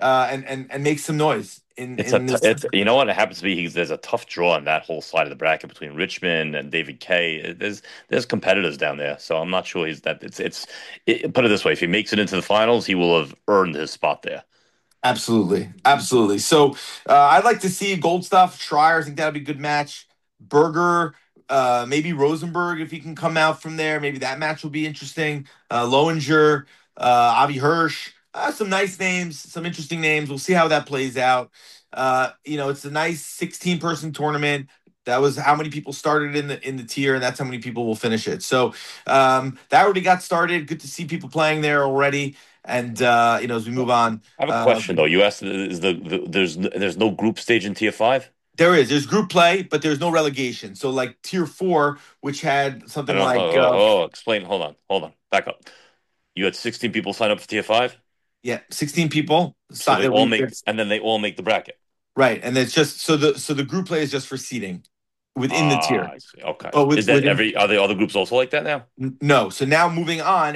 and make some noise in this? It's you know what it happens to be. There's a tough draw on that whole side of the bracket between Richmond and David Kay. There's competitors down there, so I'm not sure he's that. Put it this way: if he makes it into the finals, he will have earned his spot there. Absolutely, absolutely. So I'd like to see Goldstuff, Schreier. I think that'd be a good match. Berger, maybe Rosenberg if he can come out from there. Maybe that match will be interesting. Loenger, Avi Hirsch. Some nice names, some interesting names. We'll see how that plays out. It's a nice 16-person tournament. That was how many people started in the tier, and that's how many people will finish it. So that already got started. Good to see people playing there already. And as we move on, I have a uh, question though. You asked, is there's no group stage in tier five? there's group play, but there's no relegation. So like tier four, which had I something don't know. like Explain. Hold on. Back up. You had 16 people sign up for tier five, 16 people. so they all make, It's and then they all make the bracket. right, and it's just so the group play is just for seating within the Ah, tier. I see. Okay. Oh, Is that within are the other groups also like that now? no. So now moving on,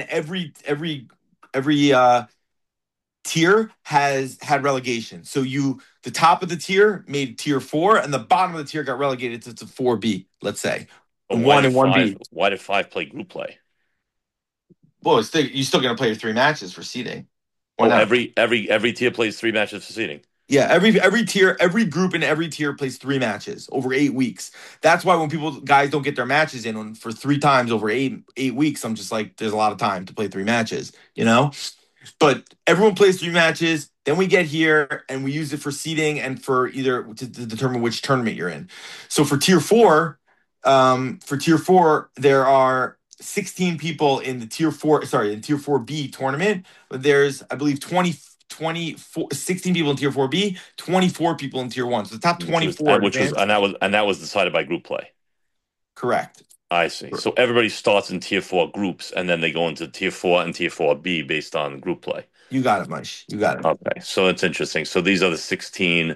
every tier has had relegation. So the top of the tier made tier four, and the bottom of the tier got relegated to 4B, let's say. But One and one B. why did five play group play? Well, you're still gonna play your three matches for seeding. Why Oh, not? every tier plays three matches for seeding. Yeah, every tier, every group in every tier plays three matches over 8 weeks. That's why when guys don't get their matches in for three times over eight weeks, I'm just like, there's a lot of time to play three matches. But everyone plays three matches. Then we get here and we use it for seeding and for either to determine which tournament you're in. So for tier four, there are 16 people in the tier four, sorry, in tier 4B tournament. But there's, I believe, 24, 16 people in tier 4B, 24 people in tier one. So the top Which was 24 advance. and that was decided by group play. Correct. I see. So everybody starts in tier four groups, and then they go into tier four and tier four B based on group play. You got it, Maish. You got it. Okay, so it's interesting. So these are the 16,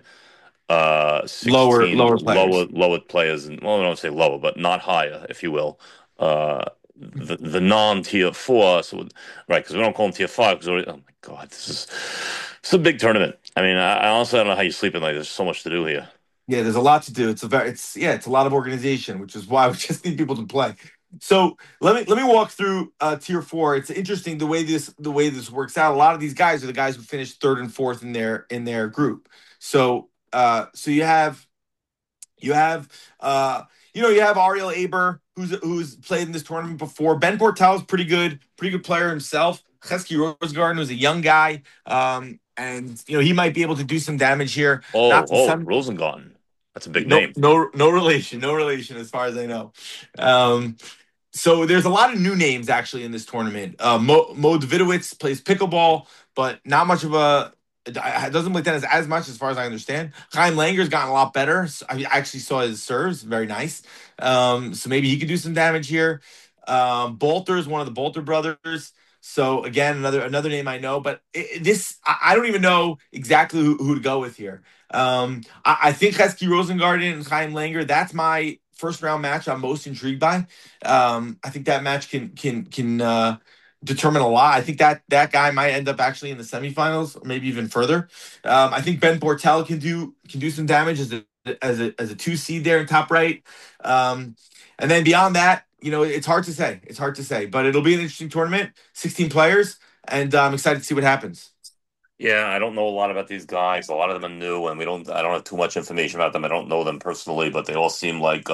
Lower 16 players. lower players, and well, I don't say lower, but not higher, if you will. Uh, the non-tier four, so right, because we don't call them tier five, because oh my God, this is a big tournament. I mean, I honestly don't know how you sleep at night. There's so much to do here. Yeah, there's a lot to do. It's a lot of organization, which is why we just need people to play. So let me walk through tier four. It's interesting the way this works out. A lot of these guys are the guys who finished third and fourth in their group. So so you have you have Ariel Aber who's played in this tournament before. Ben Portel's pretty good player himself. Chesky Rosegarden was a young guy, and he might be able to do some damage here. Not to some Rosengarten. That's a big no name. no relation as far as I know. Um, so there's a lot of new names actually in this tournament. Mo Davidowitz plays pickleball, but not much of a it doesn't play tennis as much as far as I understand. Chaim Langer's gotten a lot better. So I actually saw his serves, very nice. So maybe he could do some damage here. Bolter is one of the Bolter brothers. So again, another name I know, but this I don't even know exactly who to go with here. I think Hesky Rosengarten and Chaim Langer. That's my first round match I'm most intrigued by. I think that match can determine a lot. I think that guy might end up actually in the semifinals, or maybe even further. I think Ben Bortel can do some damage as a two seed there in top right. And then beyond that, it's hard to say. It's hard to say, but it'll be an interesting tournament. 16 players, and I'm excited to see what happens. Yeah, I don't know a lot about these guys. A lot of them are new, and I don't have too much information about them. I don't know them personally, but they all seem like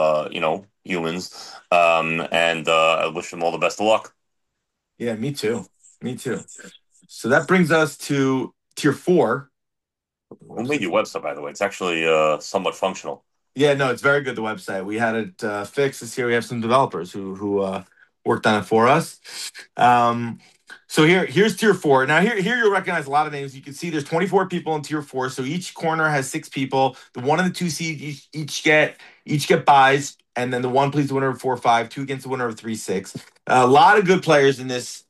humans. And I wish them all the best of luck. Yeah, me too. Me too. So that brings us to tier four. Who made your website, by the way? It's actually somewhat functional. Yeah, no, it's very good. The website we had it fixed this year. We have some developers who worked on it for us. Um, so here's tier four. Now here you'll recognize a lot of names. You can see there's 24 people in tier four. So each corner has six people. The one and the two seed each get buys, and then the one plays the winner of 4-5, two against the winner of 3-6. A lot of good players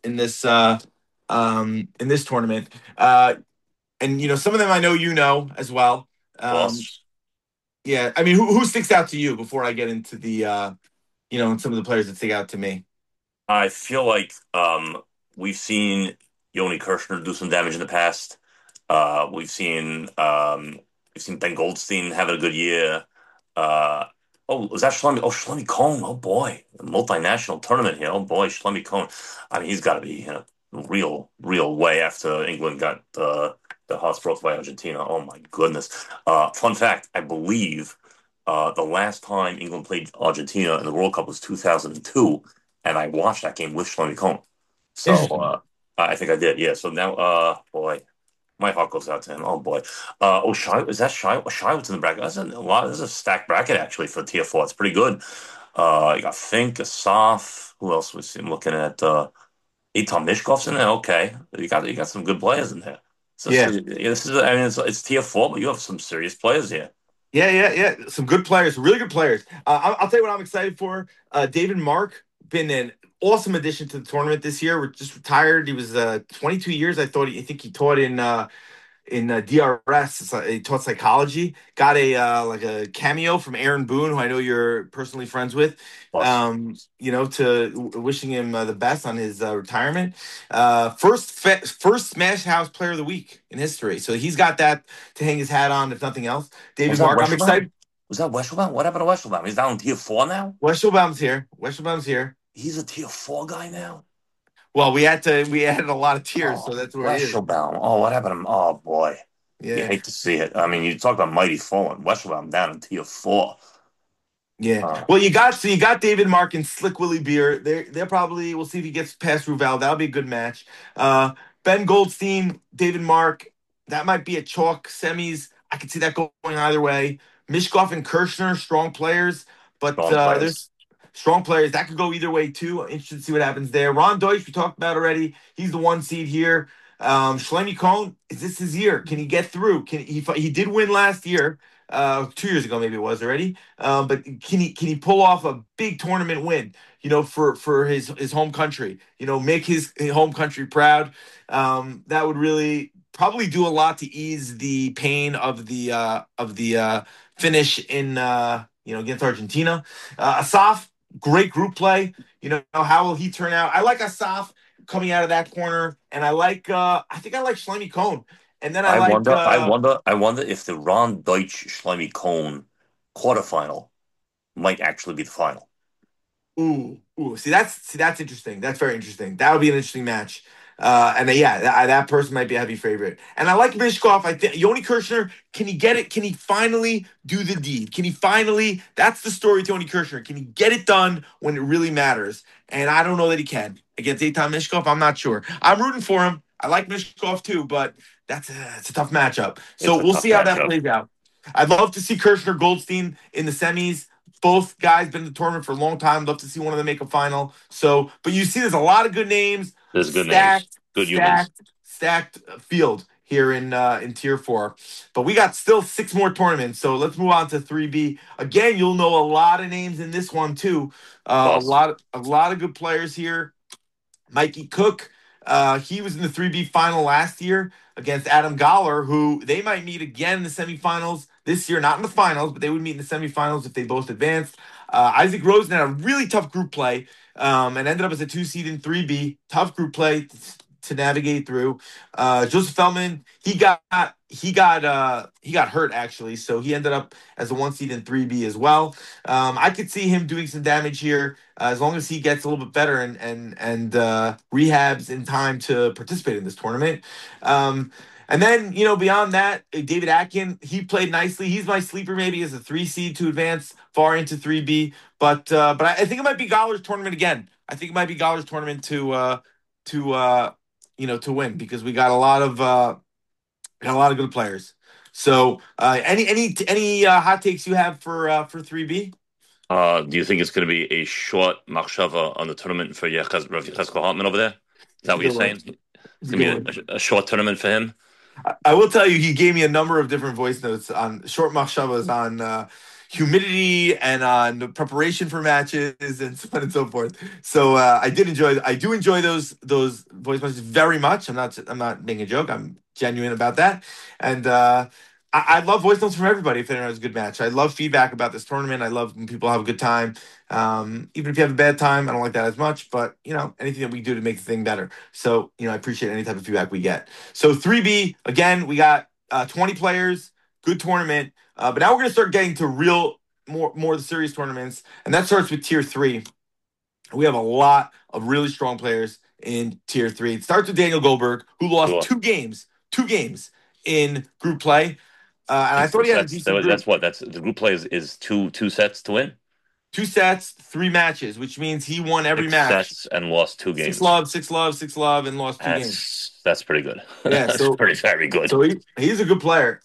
in this tournament. And some of them I know as well. Um, Plus, yeah, I mean, who sticks out to you before I get into and some of the players that stick out to me? I feel like we've seen Yoni Kirshner do some damage in the past. Uh, we've seen um, we've seen Ben Goldstein having a good year. Uh, oh, was that Shlomi? Oh, Shlomi Cohn. Oh boy, a multinational tournament here. Oh boy, Shlomi Cohn. I mean, he's got to be in a real way after England got the hearts broken by Argentina. Oh my goodness. Fun fact: I believe the last time England played Argentina in the World Cup was 2002, and I watched that game with Shlomi Cohn. So Interesting. I think I did. Yeah. So now, boy. My heart goes out to him. Oh boy. Shy is that Shy? Shy was in the bracket. That's a lot. This is a stacked bracket actually for tier four. It's pretty good. You got Fink, Asaf. Who else was I'm looking at? Eitan Mishkov's in there. Okay, you got some good players in there. So Yeah, this is I mean it's tier four, but you have some serious players here. yeah. Some good players, really good players. I'll tell you what I'm excited for. David Mark been an awesome addition to the tournament this year. We're just retired. He was 22 years. I think he taught in DRS. He taught psychology. Got a like a cameo from Aaron Boone, who I know you're personally friends with. Plus, To wishing him the best on his retirement. First Smash House Player of the Week in history. So he's got that to hang his hat on, if nothing else. was David that Mark, I'm Wesselbaum? excited. Was that Wesselbaum? What happened to Wesselbaum? He's down in tier four now. Wesselbaum's here. Wesselbaum's here. He's a tier four guy now. Well, we added a lot of tiers, so Oh, that's where he is. Wesselbaum. Oh, what happened to him? Oh boy. You Yeah. hate to see it. I mean, you talk about mighty fallen. Wesselbaum down in tier four. Yeah. Uh, Well, you got David Mark and Slick Willie Beer. They're probably we'll see if he gets past Ruval. That'll be a good match. Ben Goldstein, David Mark. that might be a chalk semis. I could see that going either way. Mishkov and Kirshner, strong players, but Strong players. there's strong players that could go either way too. Interested to see what happens there. Ron Deutsch, we talked about already. He's the one seed here. Shlomi Cohn, is this his year? Can he get through? He did win last year, 2 years ago maybe it was already. But can he pull off a big tournament win? For his home country. Make his home country proud. That would really probably do a lot to ease the pain of the finish in against Argentina. Asaf, great group play. How will he turn out? I like Asaf coming out of that corner, and I think I like Shlomi Cohn, and then I I like wonder, I wonder, I wonder if the Ron Deutsch Schlemmy Cone quarterfinal might actually be the final. ooh. See that's interesting. That's very interesting. That would be an interesting match. And yeah, that person might be a heavy favorite. And I like Mishkov. I think Yoni Kirshner, can he get it? Can he finally do the deed? Can he finally? That's the story to Yoni Kirshner. Can he get it done when it really matters? And I don't know that he can against Eitan Mishkov. I'm not sure. I'm rooting for him. I like Mishkov too, but it's a tough matchup. So It's a we'll tough see how that matchup. plays out. I'd love to see Kirshner Goldstein in the semis. Both guys been in the tournament for a long time. Love to see one of them make a final. So, but you see, there's a lot of good names, There's good names, stacked, good humans. stacked, stacked field here in tier four. But we got still six more tournaments. So let's move on to 3B. Again, you'll know a lot of names in this one too. Of course. A lot of good players here. Mikey Cook. He was in the 3B final last year against Adam Galler, who they might meet again in the semifinals this year, not in the finals, but they would meet in the semifinals if they both advanced. Isaac Rosen had a really tough group play and ended up as a 2 seed in 3B. Tough group play to navigate through. Joseph Feldman, he got hurt actually, so he ended up as a 1 seed in 3B as well. I could see him doing some damage here as long as he gets a little bit better and rehabs in time to participate in this tournament. And then beyond that, David Atkin, he played nicely. He's my sleeper maybe as a 3 seed to advance far into 3B. But I think it might be Goller's tournament again. I think it might be Goller's tournament to win because we got a lot of good players. So any hot takes you have for 3B? Do you think it's going to be a short machshava on the tournament for Yechezkel Hartman over there? Is that It's a what you're good one. saying? It's It's a going good to one. be a short tournament for him? I will tell you, he gave me a number of different voice notes on short machshavas on humidity and on the preparation for matches and so on and so forth. So I do enjoy those voice messages very much. I'm not making a joke. I'm genuine about that. And I love voice notes from everybody if anyone has a good match. I love feedback about this tournament. I love when people have a good time. Even if you have a bad time, I don't like that as much. But anything that we do to make the thing better. So I appreciate any type of feedback we get. So 3B, again, we got 20 players, good tournament. But now we're going to start getting to more of the serious tournaments. And that starts with tier three. We have a lot of really strong players in tier three. It starts with Daniel Goldberg, who lost Sure. two games in group play. And I thought he had a decent group. That's what that's the group play is two sets to win. 2 sets, 3 matches, which means he won every Six match. sets and lost two Six games. love, 6 love, 6 love, and lost 2 games. That's pretty good. Yeah, That's so pretty very good. so he's a good player.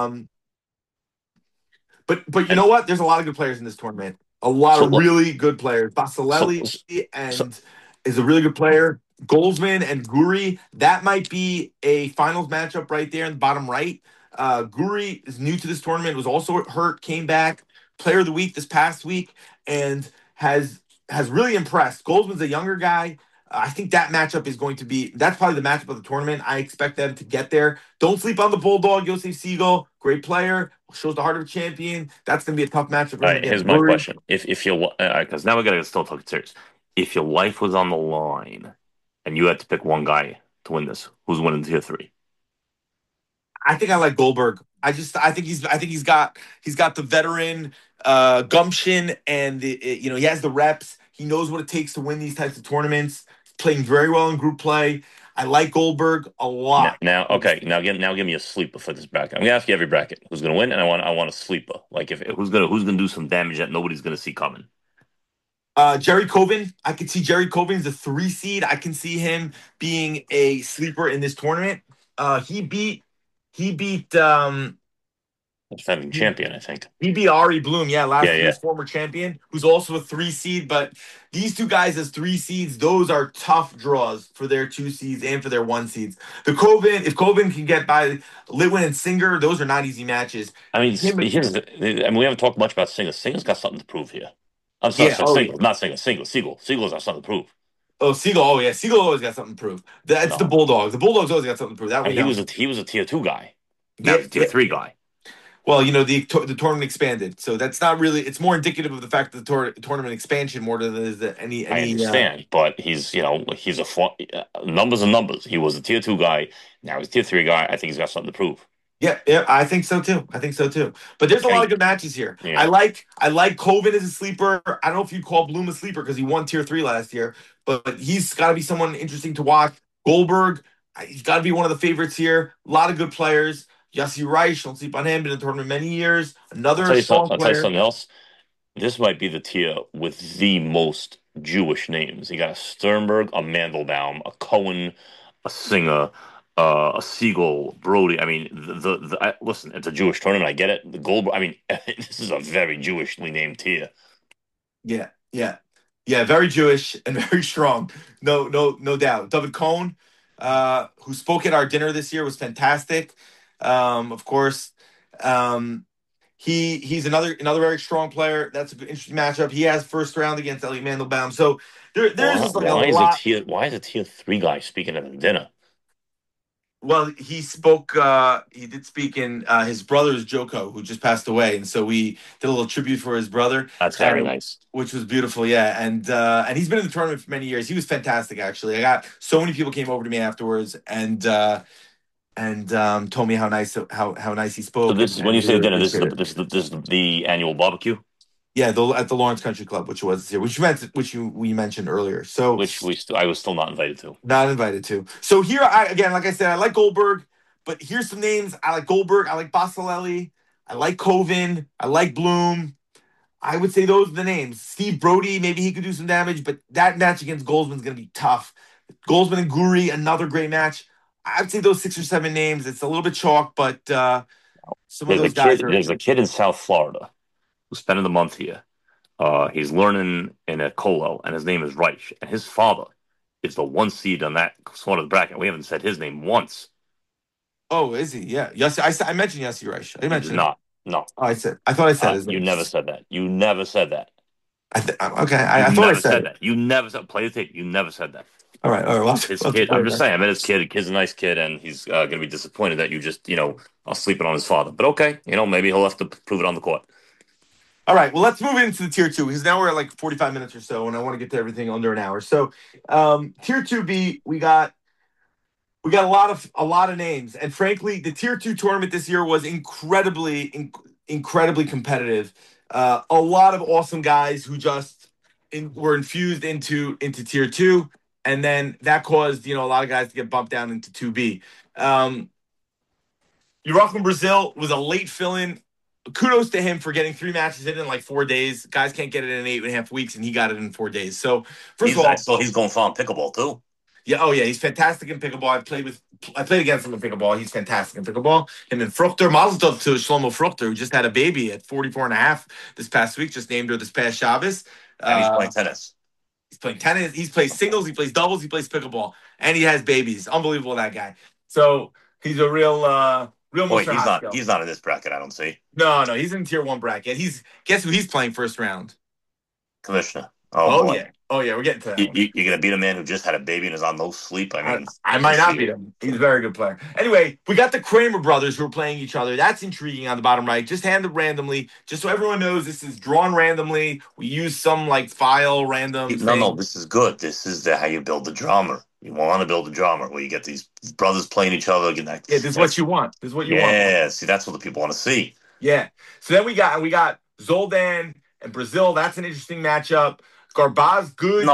But you And know what? There's a lot of good players in this tournament. A lot so of really good players. so Basilelli so and is a really good player. Goldsman and Guri, that might be a finals matchup right there in the bottom right. Guri is new to this tournament, was also hurt, came back, player of the week this past week, and has really impressed. Goldsman's a younger guy. I think that matchup is going to be that's probably the matchup of the tournament. I expect them to get there. Don't sleep on the Bulldog, Yosef Siegel, great player, shows the heart of a champion. That's going to be a tough matchup for all him right, here's against my Guri. question: If your because now we gotta still talk serious. If your life was on the line and you had to pick one guy to win this, who's winning tier three? I think I like Goldberg. I think he's got the veteran gumption and he has the reps. He knows what it takes to win these types of tournaments. He's playing very well in group play. I like Goldberg a lot. Okay, now give me a sleeper for this bracket. I'm gonna ask you every bracket who's gonna win, and I want a sleeper. Like if who's gonna do some damage that nobody's gonna see coming. Jerry Coven, I could see Jerry Coven as a 3 seed. I can see him being a sleeper in this tournament. He beat He beat Defending he, champion, I think. he beat Ari Bloom, yeah, Yeah, last yeah. year's former champion, who's also a 3 seed. But these two guys as 3 seeds, those are tough draws for their 2 seeds and for their 1 seeds. If Coven can get by Litwin and Singer, those are not easy matches. I mean, Him, we haven't talked much about Singer. Singer's got something to prove here. I'm sorry, yeah, sorry, oh yeah. Single, not Singer, Single, Siegel. Siegel's got something to prove. Oh, Siegel. Oh, yeah. Siegel always got something to prove. That's the No, Bulldogs. The Bulldogs always got something to prove. That I we mean, know. he was a tier two guy. Now Yeah, he's a tier yeah. three guy. Well, the tournament expanded, so that's not really. It's more indicative of the fact that the tournament expansion more than it is that I any. understand, but he's numbers and numbers. He was a tier two guy. Now he's a tier three guy. I think he's got something to prove. Yeah, yeah, I think so too. I think so too. But there's a lot of Okay, good matches here. I yeah. like I like Coven as a sleeper. I don't know if you call Bloom a sleeper because he won tier three last year, but he's got to be someone interesting to watch. Goldberg, he's got to be one of the favorites here. A lot of good players. Yossi Reich, don't sleep on him. Been in the tournament many years. Another strong I'll tell you player. something else. This might be the tier with the most Jewish names. You got a Sternberg, a Mandelbaum, a Cohen, a Singer, a Siegel, Brody. I mean, listen, it's a Jewish tournament. I get it. The Goldberg. I mean, this is a very Jewishly named tier. Yeah, yeah, yeah. Very Jewish and very strong. No, no, no doubt. David Cohn, who spoke at our dinner this year, was fantastic. Of course, um, he's another very strong player. That's a good, interesting matchup. He has first round against Elliot Mandelbaum. So there's just like a lot. Why is a tier three guy speaking at a dinner? Well, he did speak in his brother's Joko, who just passed away, and so we did a little tribute for his brother, That's very uh, nice. which was beautiful. Yeah, and he's been in the tournament for many years. He was fantastic, actually. I got so many people came over to me afterwards and told me how nice he So spoke, this is when and you they say really dinner. appreciate it. This is the annual barbecue, Yeah, at the Lawrence Country Club, which was here, which we mentioned earlier. So which I was still not invited to. not invited to. So here, again, like I said, I like Goldberg, but here's some names. I like Goldberg. I like Basalelli. I like Coven. I like Bloom. I would say those are the names. Steve Brody, maybe he could do some damage, but that match against Goldsman's going to be tough. Goldsman and Guri, another great match. I would say those 6 or 7 names. It's a little bit chalk, but some of those guys are. There's a kid in South Florida who's spending the month here. He's learning in a colo, and his name is Reich, and his father is the one seed on that sort of bracket. We haven't said his name once. Oh, is he? Yeah. Yes, I mentioned Yossi Reich. I You did mentioned him. not. No, Oh, I thought I said his you name. never said that. You never said that. Okay, You I thought I never said said it. that. You never said play the tape. You never said that. All right, all right. His We'll have to kid. play I'm it just back. saying. I met his kid. The kid's a nice kid, and he's going to be disappointed that you just are sleeping on his father. But okay, maybe he'll have to prove it on the court. All right, well, let's move into the tier two because now we're at like 45 minutes or so, and I want to get to everything under an hour. So, tier two B, we got a lot of names, and frankly, the tier two tournament this year was incredibly competitive. A lot of awesome guys who just were infused into tier two, and then that caused a lot of guys to get bumped down into two B. Um, Joachim Brazil was a late fill-in. Kudos to him for getting 3 matches in like 4 days. Guys can't get it in 8.5 weeks, and he got it in 4 days. So first of I all, saw he's going far on pickleball too. yeah, oh yeah, he's fantastic in pickleball. I played against him in pickleball. He's fantastic in pickleball. Him and Fruchter, Mazel Tov to Shlomo Fruchter, who just had a baby at 44 and a half this past week. Just named her this past Shabbos. And he's Uh, playing tennis. he's playing tennis. He's plays singles. He plays doubles. He plays pickleball, and he has babies. Unbelievable that guy. So he's a real Oh, wait, Moshe Haskell. he's not in this bracket. I don't see. No, no, he's in tier one bracket. Guess who he's playing first round? Commissioner. Oh Oh boy. yeah, oh yeah, we're getting to that one. You're gonna beat a man who just had a baby and is on no sleep. I I, mean, I might just not beat him. He's a very good player. Anyway, we got the Kramer brothers who are playing each other. That's intriguing on the bottom right. Just handed randomly, just so everyone knows this is drawn randomly. We use some like file random no. thing. This is good. This is how you build the drama. You want to build a drama where you get these brothers playing each other. Yeah, this is what you want. This is what you want. Yeah. See, that's what the people want to see. Yeah. So then we got Zoldan and Brazil. That's an interesting matchup. Garbaz good.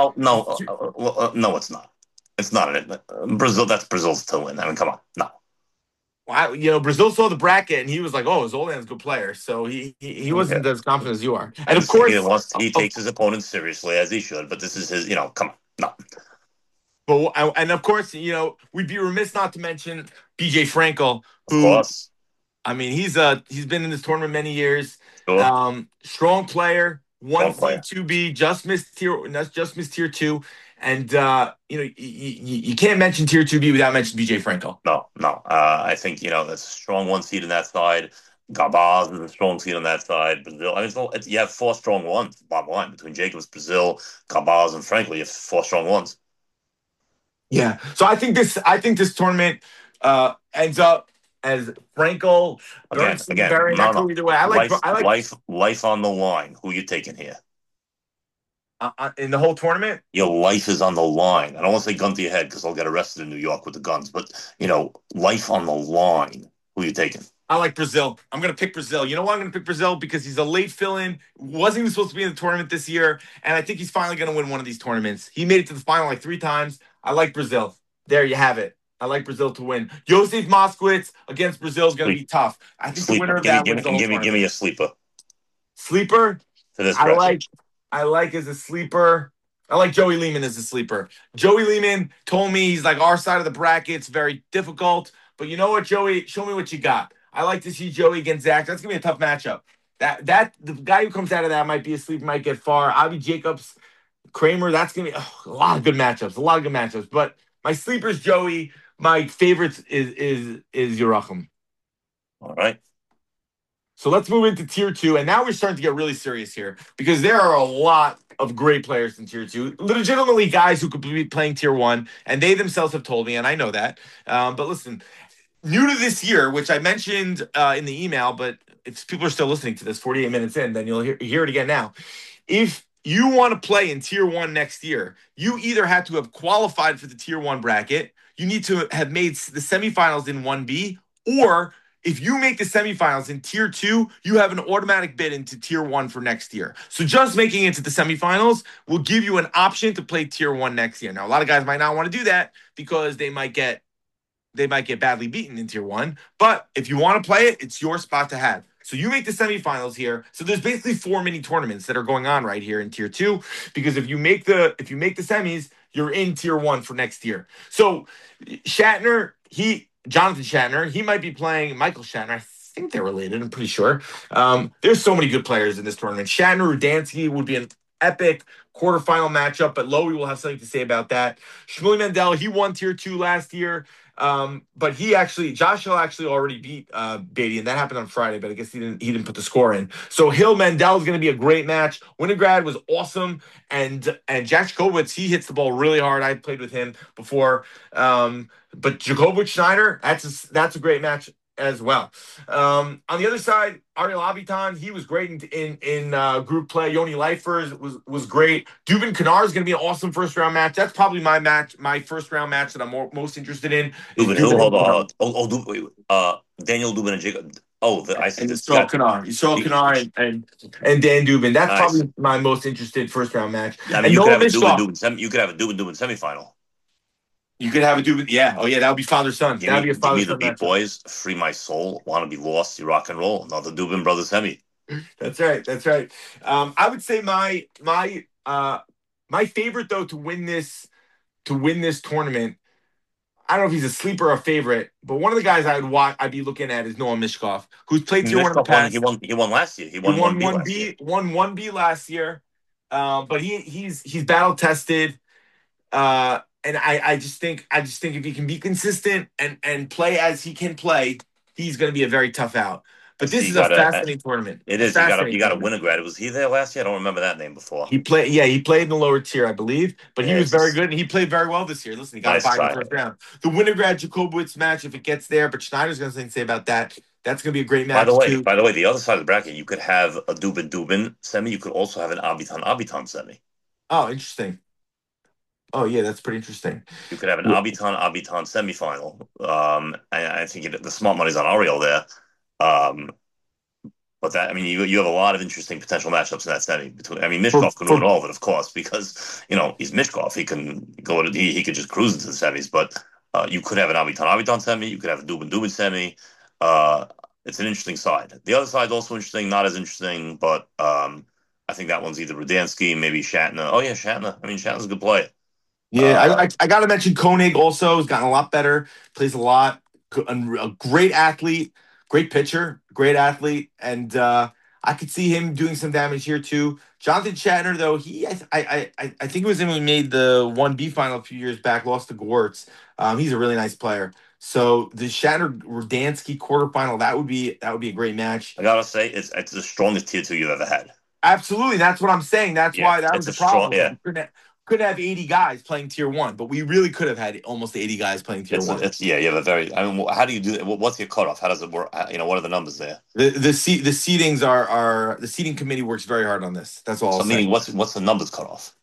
No. It's not. It's not an Brazil. That's Brazil's to win. I mean, come on. No. Wow, Brazil saw the bracket and he was like, "Oh, Zoldan's a good player." So he Okay. wasn't as confident as you are. And of course, He takes his opponents seriously as he should, but this is his. Come on. No. But and of course, we'd be remiss not to mention BJ Frankel, Of who course. I mean, he's been in this tournament many years. Sure. Strong player, one Strong seed, player. two B, just missed tier two, and you can't mention tier two B without mentioning BJ Frankel. No, no. I think, that's a strong one seed on that side. Gabaz is a strong seed on that side. Brazil. I mean, you have four strong ones, bottom line, between Jacobs, Brazil, Gabaz, and frankly, you have four strong ones. Yeah. So I think this tournament ends up as Frankel, Bernstein, Again, Barry. That no, could go no. either way. Life, I like life, life on the line. Who you taking here? in the whole tournament. Your life is on the line. I don't want to say gun to your head because I'll get arrested in New York with the guns, but life on the line. Who you taking? I like Brazil. I'm going to pick Brazil. You know why I'm going to pick Brazil? Because he's a late fill-in. Wasn't even supposed to be in the tournament this year, and I think he's finally going to win one of these tournaments. He made it to the final like 3 times. I like Brazil. There you have it. I like Brazil to win. Josef Moskowitz against Brazil is going to Sleep, be tough. I think the sleeper. winner of Give me, that give wins me, the whole give me tournament. a sleeper Sleeper. for this I bracket. like. I like as a sleeper. I like Joey Lehman as a sleeper. Joey Lehman told me he's like our side of the bracket. It's very difficult, but you know what, Joey? Show me what you got. I like to see Joey against Zach. That's gonna be a tough matchup. That the guy who comes out of that might be a sleeper, might get far. Avi Jacobs, Kramer. That's gonna be a lot of good matchups. A lot of good matchups. But my sleeper's Joey. My favorites is Yerachim. All right. So let's move into tier two. And now we're starting to get really serious here because there are a lot of great players in tier two, legitimately guys who could be playing tier one. And they themselves have told me, and I know that. But listen, new to this year, which I mentioned in the email, but if people are still listening to this 48 minutes in, then you'll hear it again now. If you want to play in tier one next year, you either have to have qualified for the tier one bracket, you need to have made the semifinals in 1B, or if you make the semifinals in tier two, you have an automatic bid into tier one for next year. So just making it to the semifinals will give you an option to play tier one next year. Now, a lot of guys might not want to do that because they might get badly beaten in tier one. But if you want to play it, it's your spot to have. So you make the semifinals here. So there's basically 4 mini tournaments that are going on right here in tier two. Because if you make the semis, you're in tier one for next year. So Jonathan Shatner, he might be playing Michael Shatner. I think they're related. I'm pretty sure. There's so many good players in this tournament. Shatner Rudansky would be an epic quarterfinal matchup, but Lowy will have something to say about that. Shmuley Mendel, he won tier two last year. But Josh Hill actually already beat Beatty, and that happened on Friday. But I guess he didn't put the score in. So Hill Mendel is going to be a great match. Winograd was awesome, and Jack Jacobowitz, he hits the ball really hard. I played with him before, but Jacobowitz Schneider, that's a great match as well. On the other side, Ariel Avitan, he was great in group play. Yoni Leifers was great. Dubin Kanar is going to be an awesome first round match. That's probably my first round match that I'm most interested in is Dubin, who? Dubin Hold and on. Kanar. Daniel Dubin and Jacob. Oh, I see And this. You got. Yisrael You, Kanar and Dan Dubin. That's nice. probably my most interested first round match. I mean, And you could Noah have a Dubin Mishkov. Dubin semi. You could have a Dubin Dubin semifinal. You could have a Dubin. Yeah. Oh yeah, that would be father son. That would be a Give father me the son Beat matchup. Boys. Free my soul. Want to be lost? You rock and roll. Another Dubin brothers semi. That's right. That's right. I would say my favorite though to win this tournament. I don't know if he's a sleeper or a favorite, but one of the guys I'd be looking at is Noah Mishkov, who's played tier one in the Mishkov won. He past. won. He won last year. He He won one won B one last year. B, won 1B last year. But he's battle tested. And I just think if he can be consistent and play as he can play, he's going to be a very tough out. I But see. this You is a got a. fascinating tournament. It A is. You got a. fascinating You got a tournament. Winograd. Was he there last year? I don't remember that name before. He played in the lower tier, I believe, but he was very It's good and he played very well this year. Listen, he got a nice bye in the try. first round. The Winograd Jacobowitz match, if it gets there, but Schneider's going to something to say about that. That's going to be a great By the match way, too. by the way, the other side of the bracket, you could have a Dubin Dubin semi. You could also have an Abitan semi. Oh, interesting. Oh, yeah, that's pretty interesting. You could have an Abitan semifinal. I think the smart money's on Ariel there. Um, but that, I mean, you have a lot of interesting potential matchups in that semi. I mean, For Mishkov can win for all of it, of course, because he's Mishkov. He can go. He could just cruise into the semis. But you could have an Abitan semi. You could have a Dubin semi. Uh, it's an interesting side. The other side's also interesting, not as interesting, but I think that one's either Rudansky, maybe Shatner. Oh yeah, Shatner. I mean, Shatner's a good player. Yeah, I got to mention Koenig also has gotten a lot better, plays a lot, a great athlete, great pitcher, great athlete, and I could see him doing some damage here too. Jonathan Shatner, though, I think it was him who made the 1B final a few years back, lost to Gewirtz. He's a really nice player. So the Shatner Radansky quarterfinal, that would be a great match. I gotta say, it's the strongest tier two you've ever had. Absolutely, that's what I'm saying. That's Yeah, why that was it's the a strong. problem. Yeah, We couldn't have 80 guys playing tier one, but we really could have had almost 80 guys playing tier one. it's yeah. You have a very. I mean, how do you do that? What's your cutoff? How does it work? What are the numbers there? The seedings are the seating committee works very hard on this. That's all I'll So, say. meaning, what's the numbers cutoff?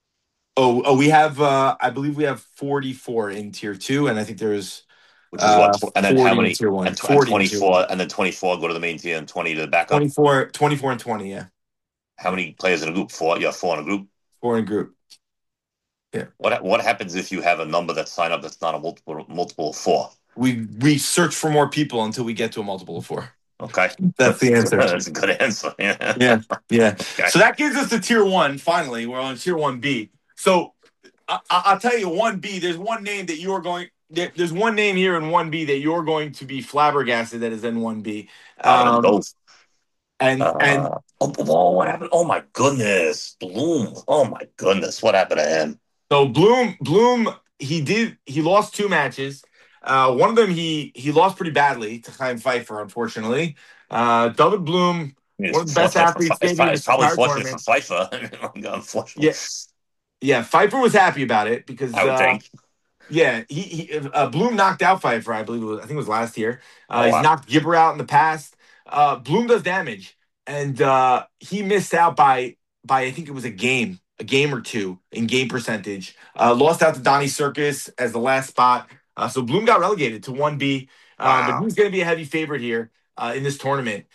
We have I believe we have 44 in tier two, and I think there's Which is what? And then how 40 in many? tier one. And 40 in tier one. 24, and then 24 go to the main tier, and 20 to the backup. 24 and 20, yeah. How many players in a group? Four. You have four in a group. Four in group. Yeah. What happens if you have a number that sign up that's not a multiple of four? We search for more people until we get to a multiple of four. Okay, That's the answer. that's a good answer. Yeah. Yeah, yeah. Okay. So that gives us the tier one. Finally, we're on tier one B. So I'll tell you, one B. There's one name that you're going. There's one name here in one B that you're going to be flabbergasted that is in one B. Donovan Gold. And What happened? Oh my goodness, Bloom. Oh my goodness, what happened to him? so Bloom, he lost two matches. One of them he lost pretty badly to Chaim Pfeiffer, unfortunately. David Bloom, I mean, one of the best athletes maybe in it's this probably entire fortunate for tournament. Pfeiffer. Unfortunately, Yeah, yeah. Pfeiffer was happy about it because I would think. yeah, Bloom knocked out Pfeiffer. I believe I think it was last year. Oh He's wow. knocked Gibber out in the past. Bloom does damage, and he missed out by I think it was a game or two in game percentage. Lost out to Donnie Circus as the last spot. So Bloom got relegated to 1B, but Wow. he's going to be a heavy favorite here in this tournament.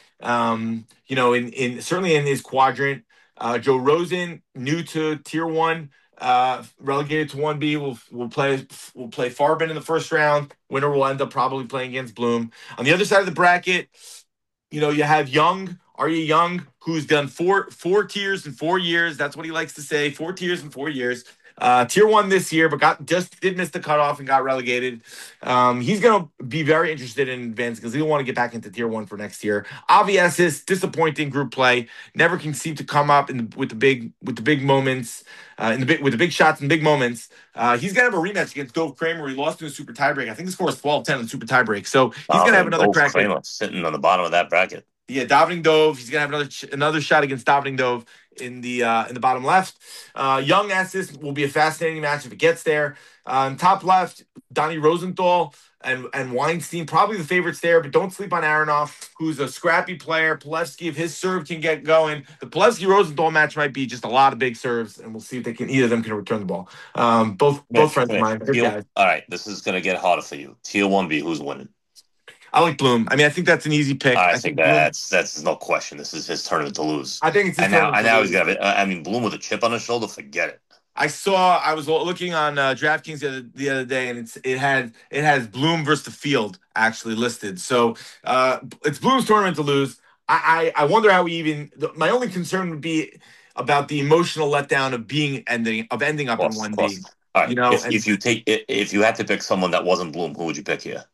In certainly in his quadrant. Joe Rosen, new to Tier One, relegated to 1B. We'll play Farbin in the first round. Winner will end up probably playing against Bloom. On the other side of the bracket, you have Young, Arya Young, who's done four tiers in 4 years. That's what he likes to say. 4 tiers in 4 years. Tier one this year, but just did miss the cutoff and got relegated. He's gonna be very interested in advancing because he'll want to get back into tier one for next year. Aviasis, disappointing group play. Never can seem to come up with the big moments, with the big shots and big moments. He's gonna have a rematch against Dove Kramer. He lost in a super tiebreak. I think the score is 12-10 in the super tiebreak. So he's gonna have another Golf crack at Kramer sitting on the bottom of that bracket. yeah, Davening Dove. He's gonna have another shot against Davening Dove in the bottom left. Young Estes will be a fascinating match if it gets there. Top left, Donnie Rosenthal and Weinstein, probably the favorites there, but don't sleep on Aronoff, who's a scrappy player. Palevsky, if his serve can get going, the Palevsky Rosenthal match might be just a lot of big serves, and we'll see if either of them can return the ball. Both friends of mine, good guys. All right, this is gonna get harder for you. Tier 1B, who's winning? I like Bloom. I mean, I think that's an easy pick. I I think think Bloom. that's no question. This is his tournament to lose. I think it's his And now, tournament and to now lose. he's gonna. I mean, Bloom with a chip on his shoulder. Forget it. I was looking on DraftKings the other day, and it has Bloom versus the field actually listed. So it's Bloom's tournament to lose. I wonder how we even. My only concern would be about the emotional letdown of ending up in Of one course. B. All right. And If you had to pick someone that wasn't Bloom, who would you pick here?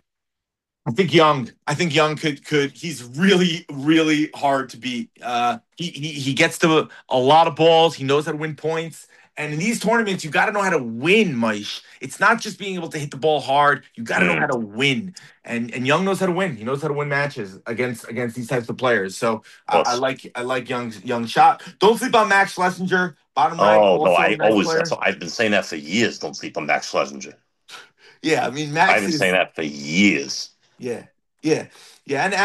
I think Young could. He's really really hard to beat. He gets to a lot of balls. He knows how to win points. And in these tournaments, you got to know how to win, Maish. It's not just being able to hit the ball hard. You got to know how Mm, to win. And Young knows how to win. He knows how to win matches against these types of players. So of course. I like Young's shot. Don't sleep on Max Schlesinger, bottom right, Oh no, also a I nice always. player. I've been saying that for years. Don't sleep on Max Schlesinger. Yeah, I mean I've Max been saying is that for years. yeah, yeah, yeah. And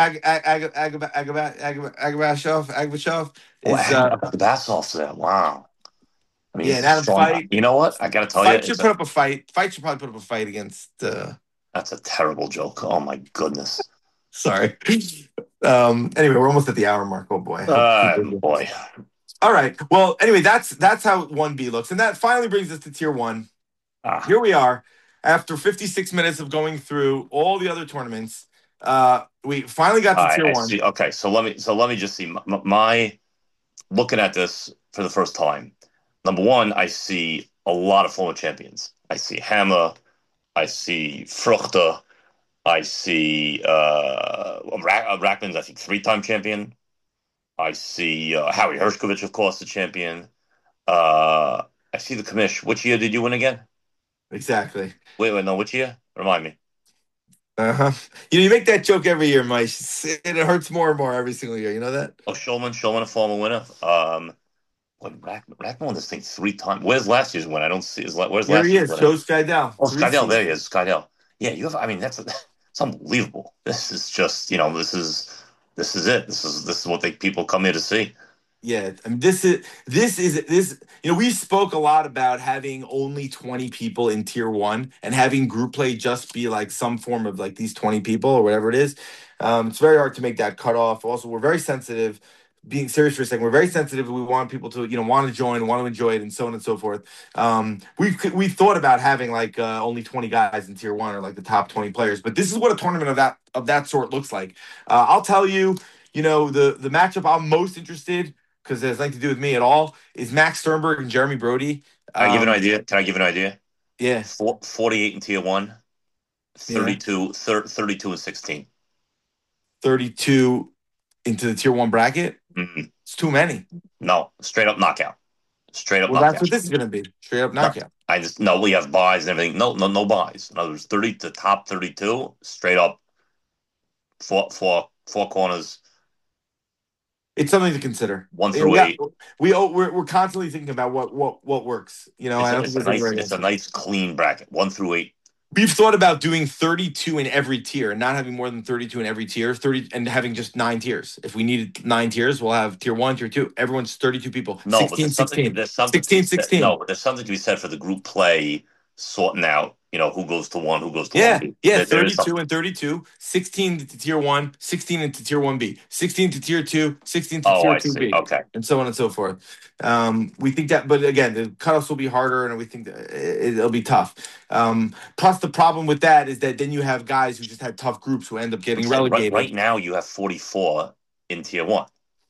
Agabashov Oh, is the Bassov's there. Wow. I mean, yeah, he's and a Adam strong. Fight. You know what? I got to tell you, Fight should put up a fight. Fight should probably put up a fight against. that's a terrible joke. Oh my goodness. Sorry. Anyway, we're almost at the hour mark. Oh boy. Boy. All right. Well, anyway, that's how one B looks, and that finally brings us to tier one. Ah, Here we are, after 56 minutes of going through all the other tournaments. We finally got to tier I one. see. Okay, so let me just see my looking at this for the first time. Number one, I see a lot of former champions. I see Hammer. I see Fruchter. I see Rackman's, I think, three-time champion. I see Howie Hershkovich, of course, the champion. Uh, I see the commish. Which year did you win again? Exactly. Wait, no, which year? Remind me. Uh-huh. You make that joke every year, Mike. And it hurts more and more every single year. You know that? Oh, Shulman, a former winner. When Rackman won this thing three times. Where's last year's win? I don't see. Where's Here last he year's is. winner? Joe Skydell. Oh, Three Skydell. There he seasons. is, Skydell. Yeah, you have. I mean, it's unbelievable. This is just, this is it. This is what people come here to see. Yeah, I mean, this. We spoke a lot about having only 20 people in tier one and having group play just be like some form of like these 20 people or whatever it is. It's very hard to make that cutoff. Also, we're very sensitive. Being serious for a second, we're very sensitive. We want people to want to join, want to enjoy it, and so on and so forth. We thought about having like only 20 guys in tier one or like the top 20 players, but this is what a tournament of that sort looks like. I'll tell you. The matchup I'm most interested because it has nothing to do with me at all, is Max Sternberg and Jeremy Brody. Can I give an Um, idea? Can I give an idea? yeah, 48 in tier one, yeah. 32 and 16. 32 into the tier one bracket. Mm, It's too many. no, straight up knockout. Straight up Well, that's knockout. what this is going to be. Straight up No, knockout. I just no. We have buys and everything. No, no, no buys. In other words, 30 to top 32, straight up four corners, It's something to consider. one Yeah, through eight. we're constantly thinking about what works. I don't think there's any right It's a answer. nice clean bracket. One through eight. We've thought about doing 32 in every tier and not having more than 32 in every tier, 30 and having just nine tiers. If we needed nine tiers, we'll have tier one, tier two. Everyone's 32 people. No, but 16, 16. there's something to be 16, said. No, 16. but there's something to be said for the group play sorting out. Who goes to one, who goes to one Yeah, B. yeah, There is 32 something. and 32, 16 to tier 1, 16 into tier 1B, 16 to tier 2, 16 to Oh, tier I see. 2B, Okay. and so on and so forth. We think that, but again, the cutoffs will be harder and we think that it'll be tough. Plus, the problem with that is that then you have guys who just had tough groups who end up I'm getting saying right relegated. now you have 44 in tier one.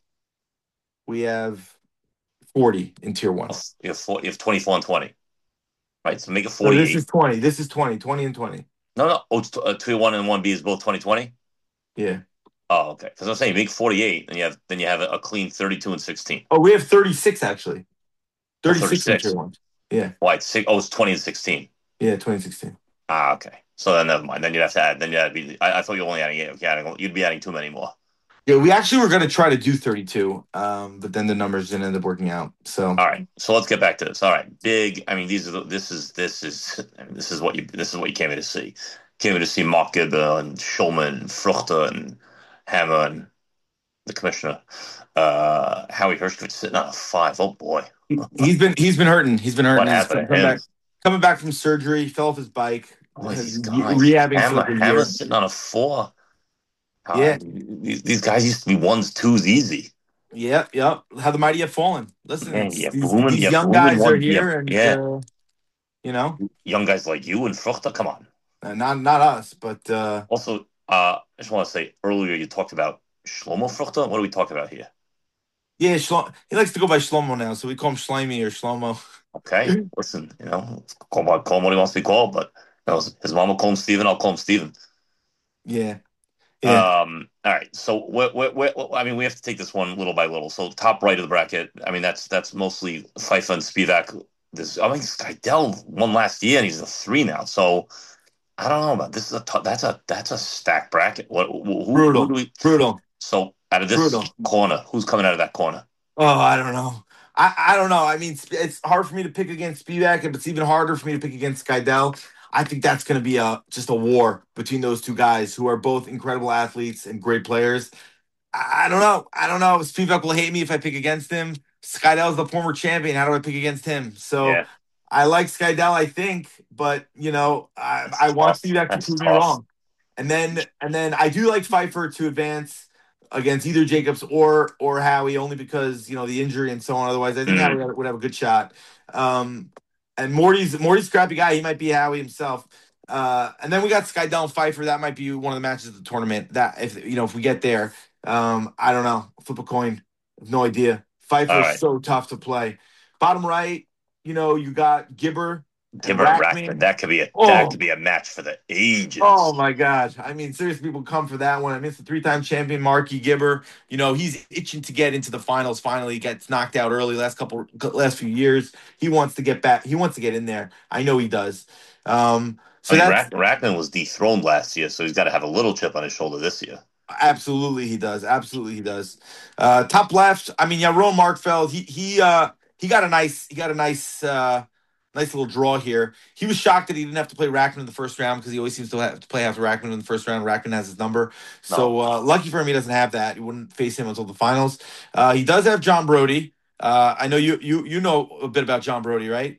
We have 40 in tier 1. You have 24 and 20. Right? So make it No, this 48. is 20. This is 20, 20 and 20. No, no. Oh, it's tier one and one B is both 2020. Yeah. Oh, okay. Because I'm saying make 48, and you have a clean 32 and 16. Oh, we have 36 actually. Oh, 36 in tier 36. 1. Yeah. Why? It's 20 and 16. Yeah, 2016. Ah, okay. So then never mind. Then you'd have to add. Then you'd be. I thought you were only adding eight. Okay, you'd be adding too many more. Yeah, we actually were going to try to do 32, but then the numbers didn't end up working out. So, All right. So let's get back to this. All right. Big. I mean, this is what you came here to see. Came here to see Mark Gibber and Schulman and Fruchter and Hammer and the commissioner. Howie Hershkovich sitting on a five. Oh boy. he's been hurting. He's been hurting. What He's happened to coming him? back from surgery. He fell off his bike. Oh, these guys. Rehabbing for like a Hammer year. sitting on a four. Yeah, These guys used to be ones, twos easy. yep. How the mighty have fallen. Listen, Man, it's these young guys are here, and you know, young guys like you and Fruchter. Come on. not us, but Also, I just want to say earlier you talked about Shlomo Fruchter. What are we talking about here? yeah, he likes to go by Shlomo now, so we call him Shlomi or Shlomo. Okay, listen, call him what he wants to be called, but his mom will call him Steven. I'll call him Steven. Yeah, yeah. All right. So I mean, we have to take this one little by little. So top right of the bracket. I mean, that's mostly Fifa and Spivak. I think Skydell won last year, and he's a three now. So I don't know about this. That's a stacked bracket. Who do Brutal, we? brutal, So out of this brutal. corner, who's coming out of that corner? Oh, I don't know. I don't know. I mean, it's hard for me to pick against Spivak, but it's even harder for me to pick against Skydell. I think that's going to be just a war between those two guys who are both incredible athletes and great players. I don't know. I don't know. Spivak will hate me if I pick against him. Skydell's the former champion. How do I pick against him? So Yeah, I like Skydell, I think, but that's I want tough. Spivak to That's prove me tough. wrong. And then I do like Pfeiffer to advance against either Jacobs or Howie, only because the injury and so on. Otherwise, I think Howie Mm. would have a good shot. Um, and Morty's a scrappy guy. He might be Howie himself. And then we got Skydell and Pfeiffer. That might be one of the matches of the tournament. That if we get there, I don't know. Flip a coin. No idea. All Pfeiffer is right. so tough to play. Bottom right. you got Gibber and Gibber and Rackman, Rackman. that Oh, could be a match for the oh ages. my God. I mean, seriously, people come for that one. I mean, it's the three-time champion Marky Gibber. He's itching to get into the finals finally. He gets knocked out early last few years. He wants to get back. He wants to get in there. I know he does. I So mean, that's Rackman was dethroned last year, so he's got to have a little chip on his shoulder this year. absolutely he does. Absolutely he does. Top left, I mean, yeah, Ron Markfeld, he got a nice little draw here. He was shocked that he didn't have to play Rackman in the first round because he always seems to have to play after Rackman in the first round. Rackman has his number. No. So lucky for him he doesn't have that. He wouldn't face him until the finals. He does have John Brody. I know you know a bit about John Brody, right?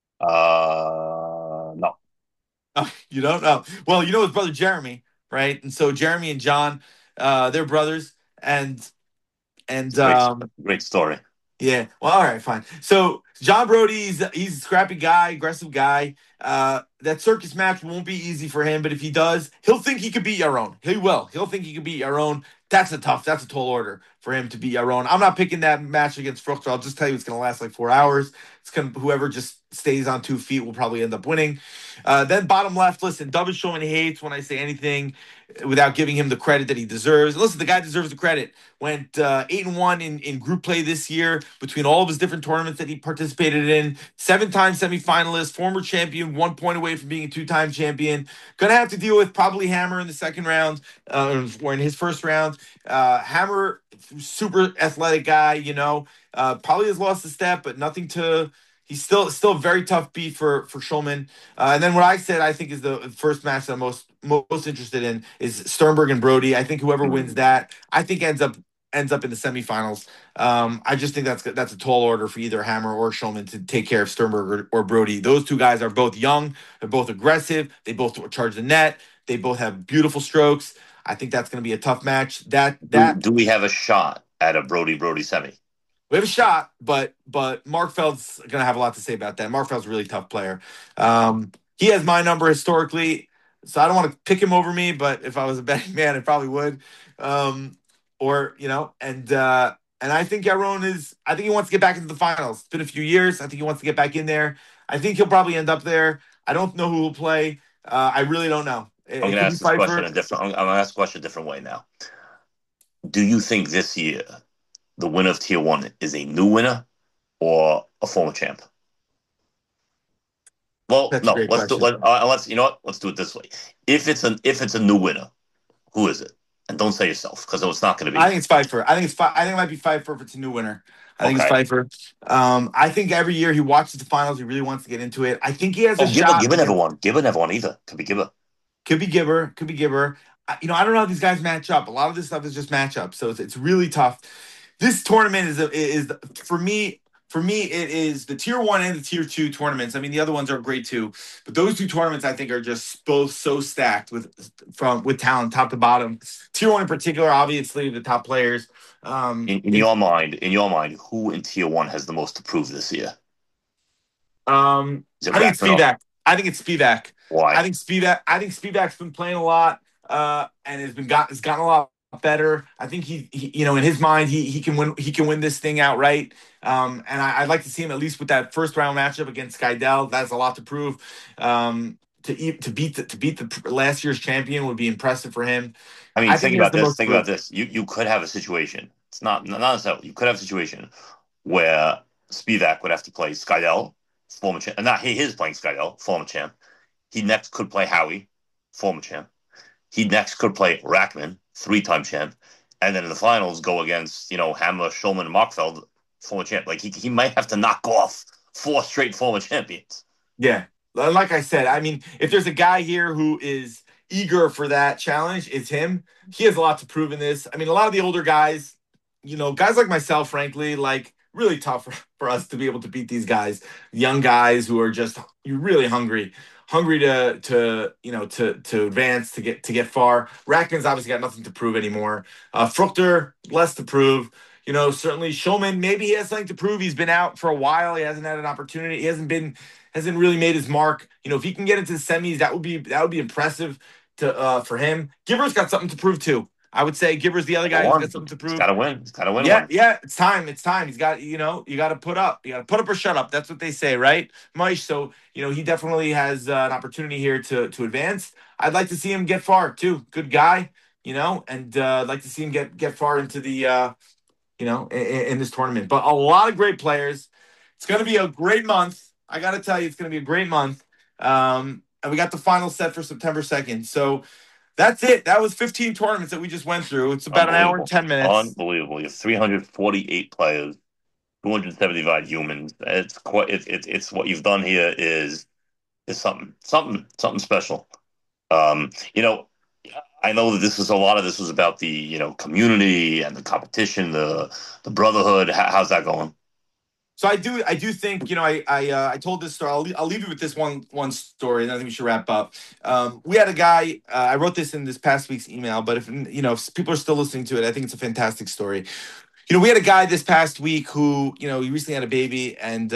No. Oh, you don't know. Well, you know his brother Jeremy, right? And so Jeremy and John, they're brothers, and It's and a great story. yeah. Well, all right, fine. So John Brody's he's a scrappy guy, aggressive guy. That circus match won't be easy for him, but if he does, he'll think he could beat Yaron. He will. He'll think he can beat Yaron. That's a tall order for him to beat Yaron. I'm not picking that match against Fruchter. I'll just tell you it's gonna last like 4 hours. It's gonna whoever just stays on 2 feet will probably end up winning. Then bottom left, listen, David Showman hates when I say anything without giving him the credit that he deserves. Listen, the guy deserves the credit. Went 8-1 in group play this year between all of his different tournaments that he participated in. 7-time semifinalist, former champion, 1 point away from being a two-time champion. Gonna have to deal with probably Hammer in the second round, or in his first round. Hammer, super athletic guy, probably has lost a step, but nothing to. He's still a very tough beat for Schulman. And then what I said I think is the first match that I'm most interested in is Sternberg and Brody. I think whoever wins Mm. that, I think ends up in the semifinals. I just think that's a tall order for either Hammer or Schulman to take care of Sternberg or Brody. Those two guys are both young, they're both aggressive, they both charge the net, they both have beautiful strokes. I think that's going to be a tough match. Do we have a shot at a Brody semi? We have a shot, but Mark Feld's going to have a lot to say about that. Mark Feld's a really tough player. He has my number historically, so I don't want to pick him over me. But if I was a betting man, I probably would. Or and I think Yaron is. I think he wants to get back into the finals. It's been a few years. I think he wants to get back in there. I think he'll probably end up there. I don't know who will play. I really don't know. I'm It going to could be ask this question Pfeiffer. a different. I'm going to ask the question a different way now. Do you think this year the winner of Tier One is a new winner or a former champ? Well, That's a no. great question. Let's you know what? Let's do it this way. If it's a new winner, who is it? And don't say yourself because it's not going to I be. think it's Pfeiffer. I think it might be Pfeiffer if it's a new winner. I think it's Okay. Pfeiffer. I think every year he watches the finals, he really wants to get into it. I think he has a Oh, Gibber, shot Gibber never against. won. Gibber never won either. Could be Gibber. Could be Gibber. Could be Gibber. I don't know how these guys match up. A lot of this stuff is just matchup, so it's really tough. This tournament is for me. For me, it is the tier one and the tier two tournaments. I mean, the other ones are great too, but those two tournaments I think are just both so stacked with talent, top to bottom. Tier one in particular, obviously the top players. In It's your mind, who in Tier One has the most to prove this year? Is it I think it's Rackman? Spivak. I think it's Spivak. I Why? think Spivak. I think Spivak's been playing a lot, and has gotten a lot better. I think in his mind, he can win. He can win this thing outright. And I'd like to see him at least with that first round matchup against Skydell. That's a lot to prove. To beat the last year's champion would be impressive for him. I mean, I think think he has about the this. most to Think about prove. this. You could have a situation. It's not necessarily. You could have a situation where Spivak would have to play Skydell, former champ. Not he is playing Skydell, former champ. He next could play Howie, former champ. He next could play Rackman, three-time champ, and then in the finals go against Hammer, Schulman, and Markfeld, former champ. Like he might have to knock off four straight former champions. Yeah. Like I said, I mean, if there's a guy here who is eager for that challenge, it's him. He has a lot to prove in this. I mean, a lot of the older guys, guys like myself, frankly, like really tough for us to be able to beat these guys, young guys who are just really hungry to advance to get far. Rackman's obviously got nothing to prove anymore. Fruchter less to prove. Certainly Schulman, maybe he has something to prove. He's been out for a while. He hasn't had an opportunity. He hasn't really made his mark. If he can get into the semis, that would be impressive to for him. Gibber's got something to prove too. I would say Gibber's the other Go guy who's got on. something to He's prove. got to win. He's got to win Yeah, one. yeah, it's time. It's time. He's got, you got to put up. You got to put up or shut up. That's what they say, right, Maish? So, he definitely has an opportunity here to advance. I'd like to see him get far too. Good guy, and I'd like to see him get far into the in this tournament. But a lot of great players. It's going to be a great month. I got to tell you, it's going to be a great month. And we got the final set for September 2nd. So that's it. That was 15 tournaments that we just went through. It's about an hour and Unbelievable. 10 minutes. Unbelievable. You have 348 players, 275 humans. It's quite. It's what you've done here is something special. Um, you know, I know that this is a lot of this was about the community and the competition, the brotherhood. How's that going? So I do think I told this story. I'll leave you with this one story, and then I think we should wrap up. We had a guy. I wrote this in this past week's email, but if people are still listening to it, I think it's a fantastic story. We had a guy this past week who, he recently had a baby, and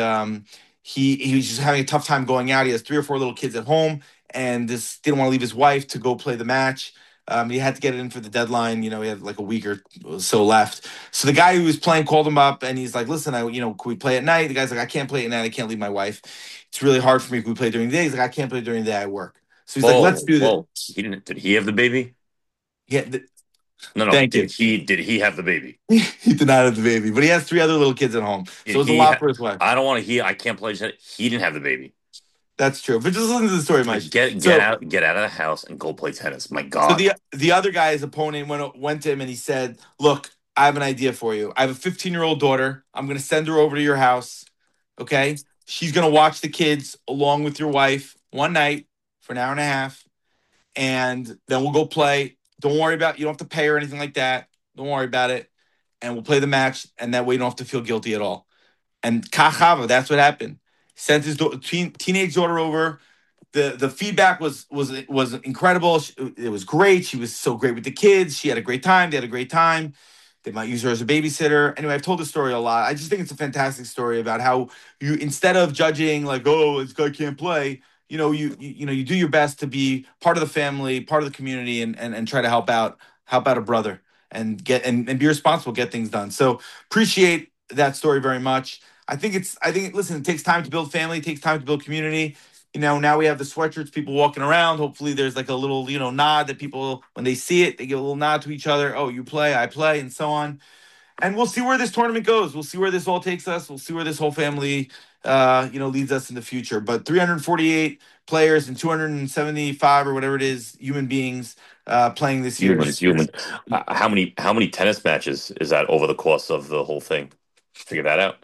he was just having a tough time going out. He has three or four little kids at home, and this didn't want to leave his wife to go play the match. He had to get it in for the deadline. He had like a week or so left. So the guy who was playing called him up, and he's like, "Listen, can we play at night?" The guy's like, "I can't play at night. I can't leave my wife. It's really hard for me. Can we play during the day?" He's like, "I can't play during the day. I work." So he's like, "Let's Whoa, do that." whoa. He didn't. Did he have the baby? Yeah, No, no. thank you. Did he have the baby? He did not have the baby, but he has three other little kids at home, Did so it's a he? lot for his wife. I don't want to hear. I can't play. He didn't have the baby. That's true. But just listen to the story, Mike. So Get out of the house and go play tennis. My so God. the other guy's opponent went to him and he said, "Look, I have an idea for you. I have a 15-year-old daughter. I'm going to send her over to your house. Okay? She's going to watch the kids along with your wife one night for an hour and a half, and then we'll go play. Don't worry about you don't have to pay or anything like that. Don't worry about it. And we'll play the match, and that way you don't have to feel guilty at all." And Kachava, that's what happened. Sent his teenage daughter over. The feedback was incredible. It was great. She was so great with the kids. She had a great time. They had a great time. They might use her as a babysitter. Anyway, I've told the story a lot. I just think it's a fantastic story about how you, instead of judging like, oh, this guy can't play, you do your best to be part of the family, part of the community, and try to help out a brother and and be responsible, get things done. So appreciate that story very much. Listen, it takes time to build family, it takes time to build community. Now we have the sweatshirts, people walking around. Hopefully, there's like a little, nod that people, when they see it, they give a little nod to each other. Oh, you play, I play, and so on. And we'll see where this tournament goes. We'll see where this all takes us. We'll see where this whole family, leads us in the future. But 348 players and 275 or whatever it is, human beings playing this year. Humans, human. How many tennis matches is that over the course of the whole thing? Figure that out.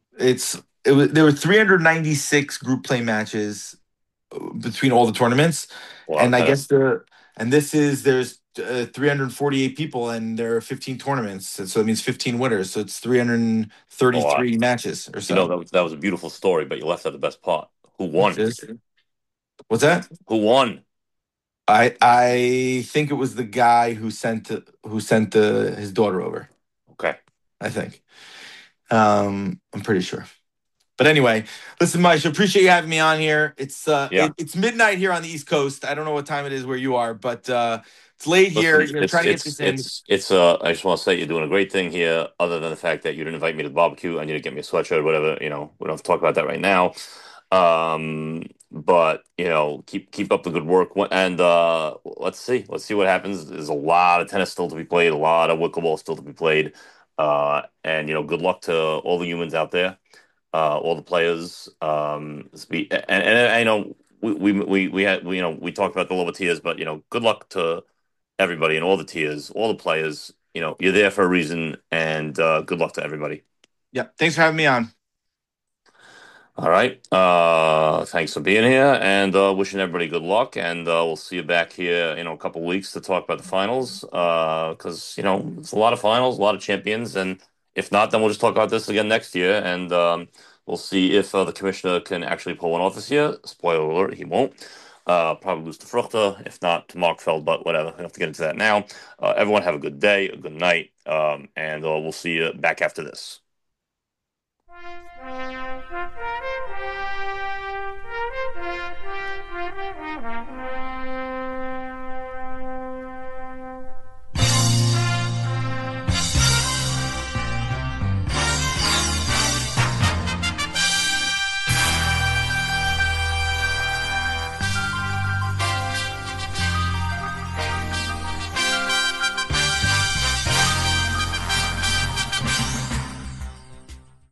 There were 396 group play matches between all the tournaments, A lot of and I tennis. guess there's 348 people and there are 15 tournaments, so it means 15 winners. So it's A lot. 333 matches or so. That was a beautiful story, but you left out the best part. Who What's won? this? What's that? Who won? I think it was the guy who sent his daughter over. Okay. I think. I'm pretty sure. But anyway, listen, Mike, appreciate you having me on here. Yeah. It's midnight here on the East Coast. I don't know what time it is where you are, but it's late here. Listen, Trying to get this in. I just want to say you're doing a great thing here, other than the fact that you didn't invite me to the barbecue and you didn't get me a sweatshirt or whatever, we don't have to talk about that right now. But keep up the good work and let's see what happens. There's a lot of tennis still to be played, a lot of wickleball still to be played. And good luck to all the humans out there, all the players. And I know we had we talked about the lower tiers, but good luck to everybody and all the tiers, all the players. You're there for a reason, and good luck to everybody. Yeah, thanks for having me on. All right. Thanks for being here, and wishing everybody good luck. And we'll see you back here, a couple weeks to talk about the finals. Because it's a lot of finals, a lot of champions, and if not, then we'll just talk about this again next year, and we'll see if the commissioner can actually pull one off this year. Spoiler alert: he won't. Probably lose to Fruchter, if not to Markfeld, but whatever. We don't have to get into that now. Everyone have a good day, a good night, and we'll see you back after this.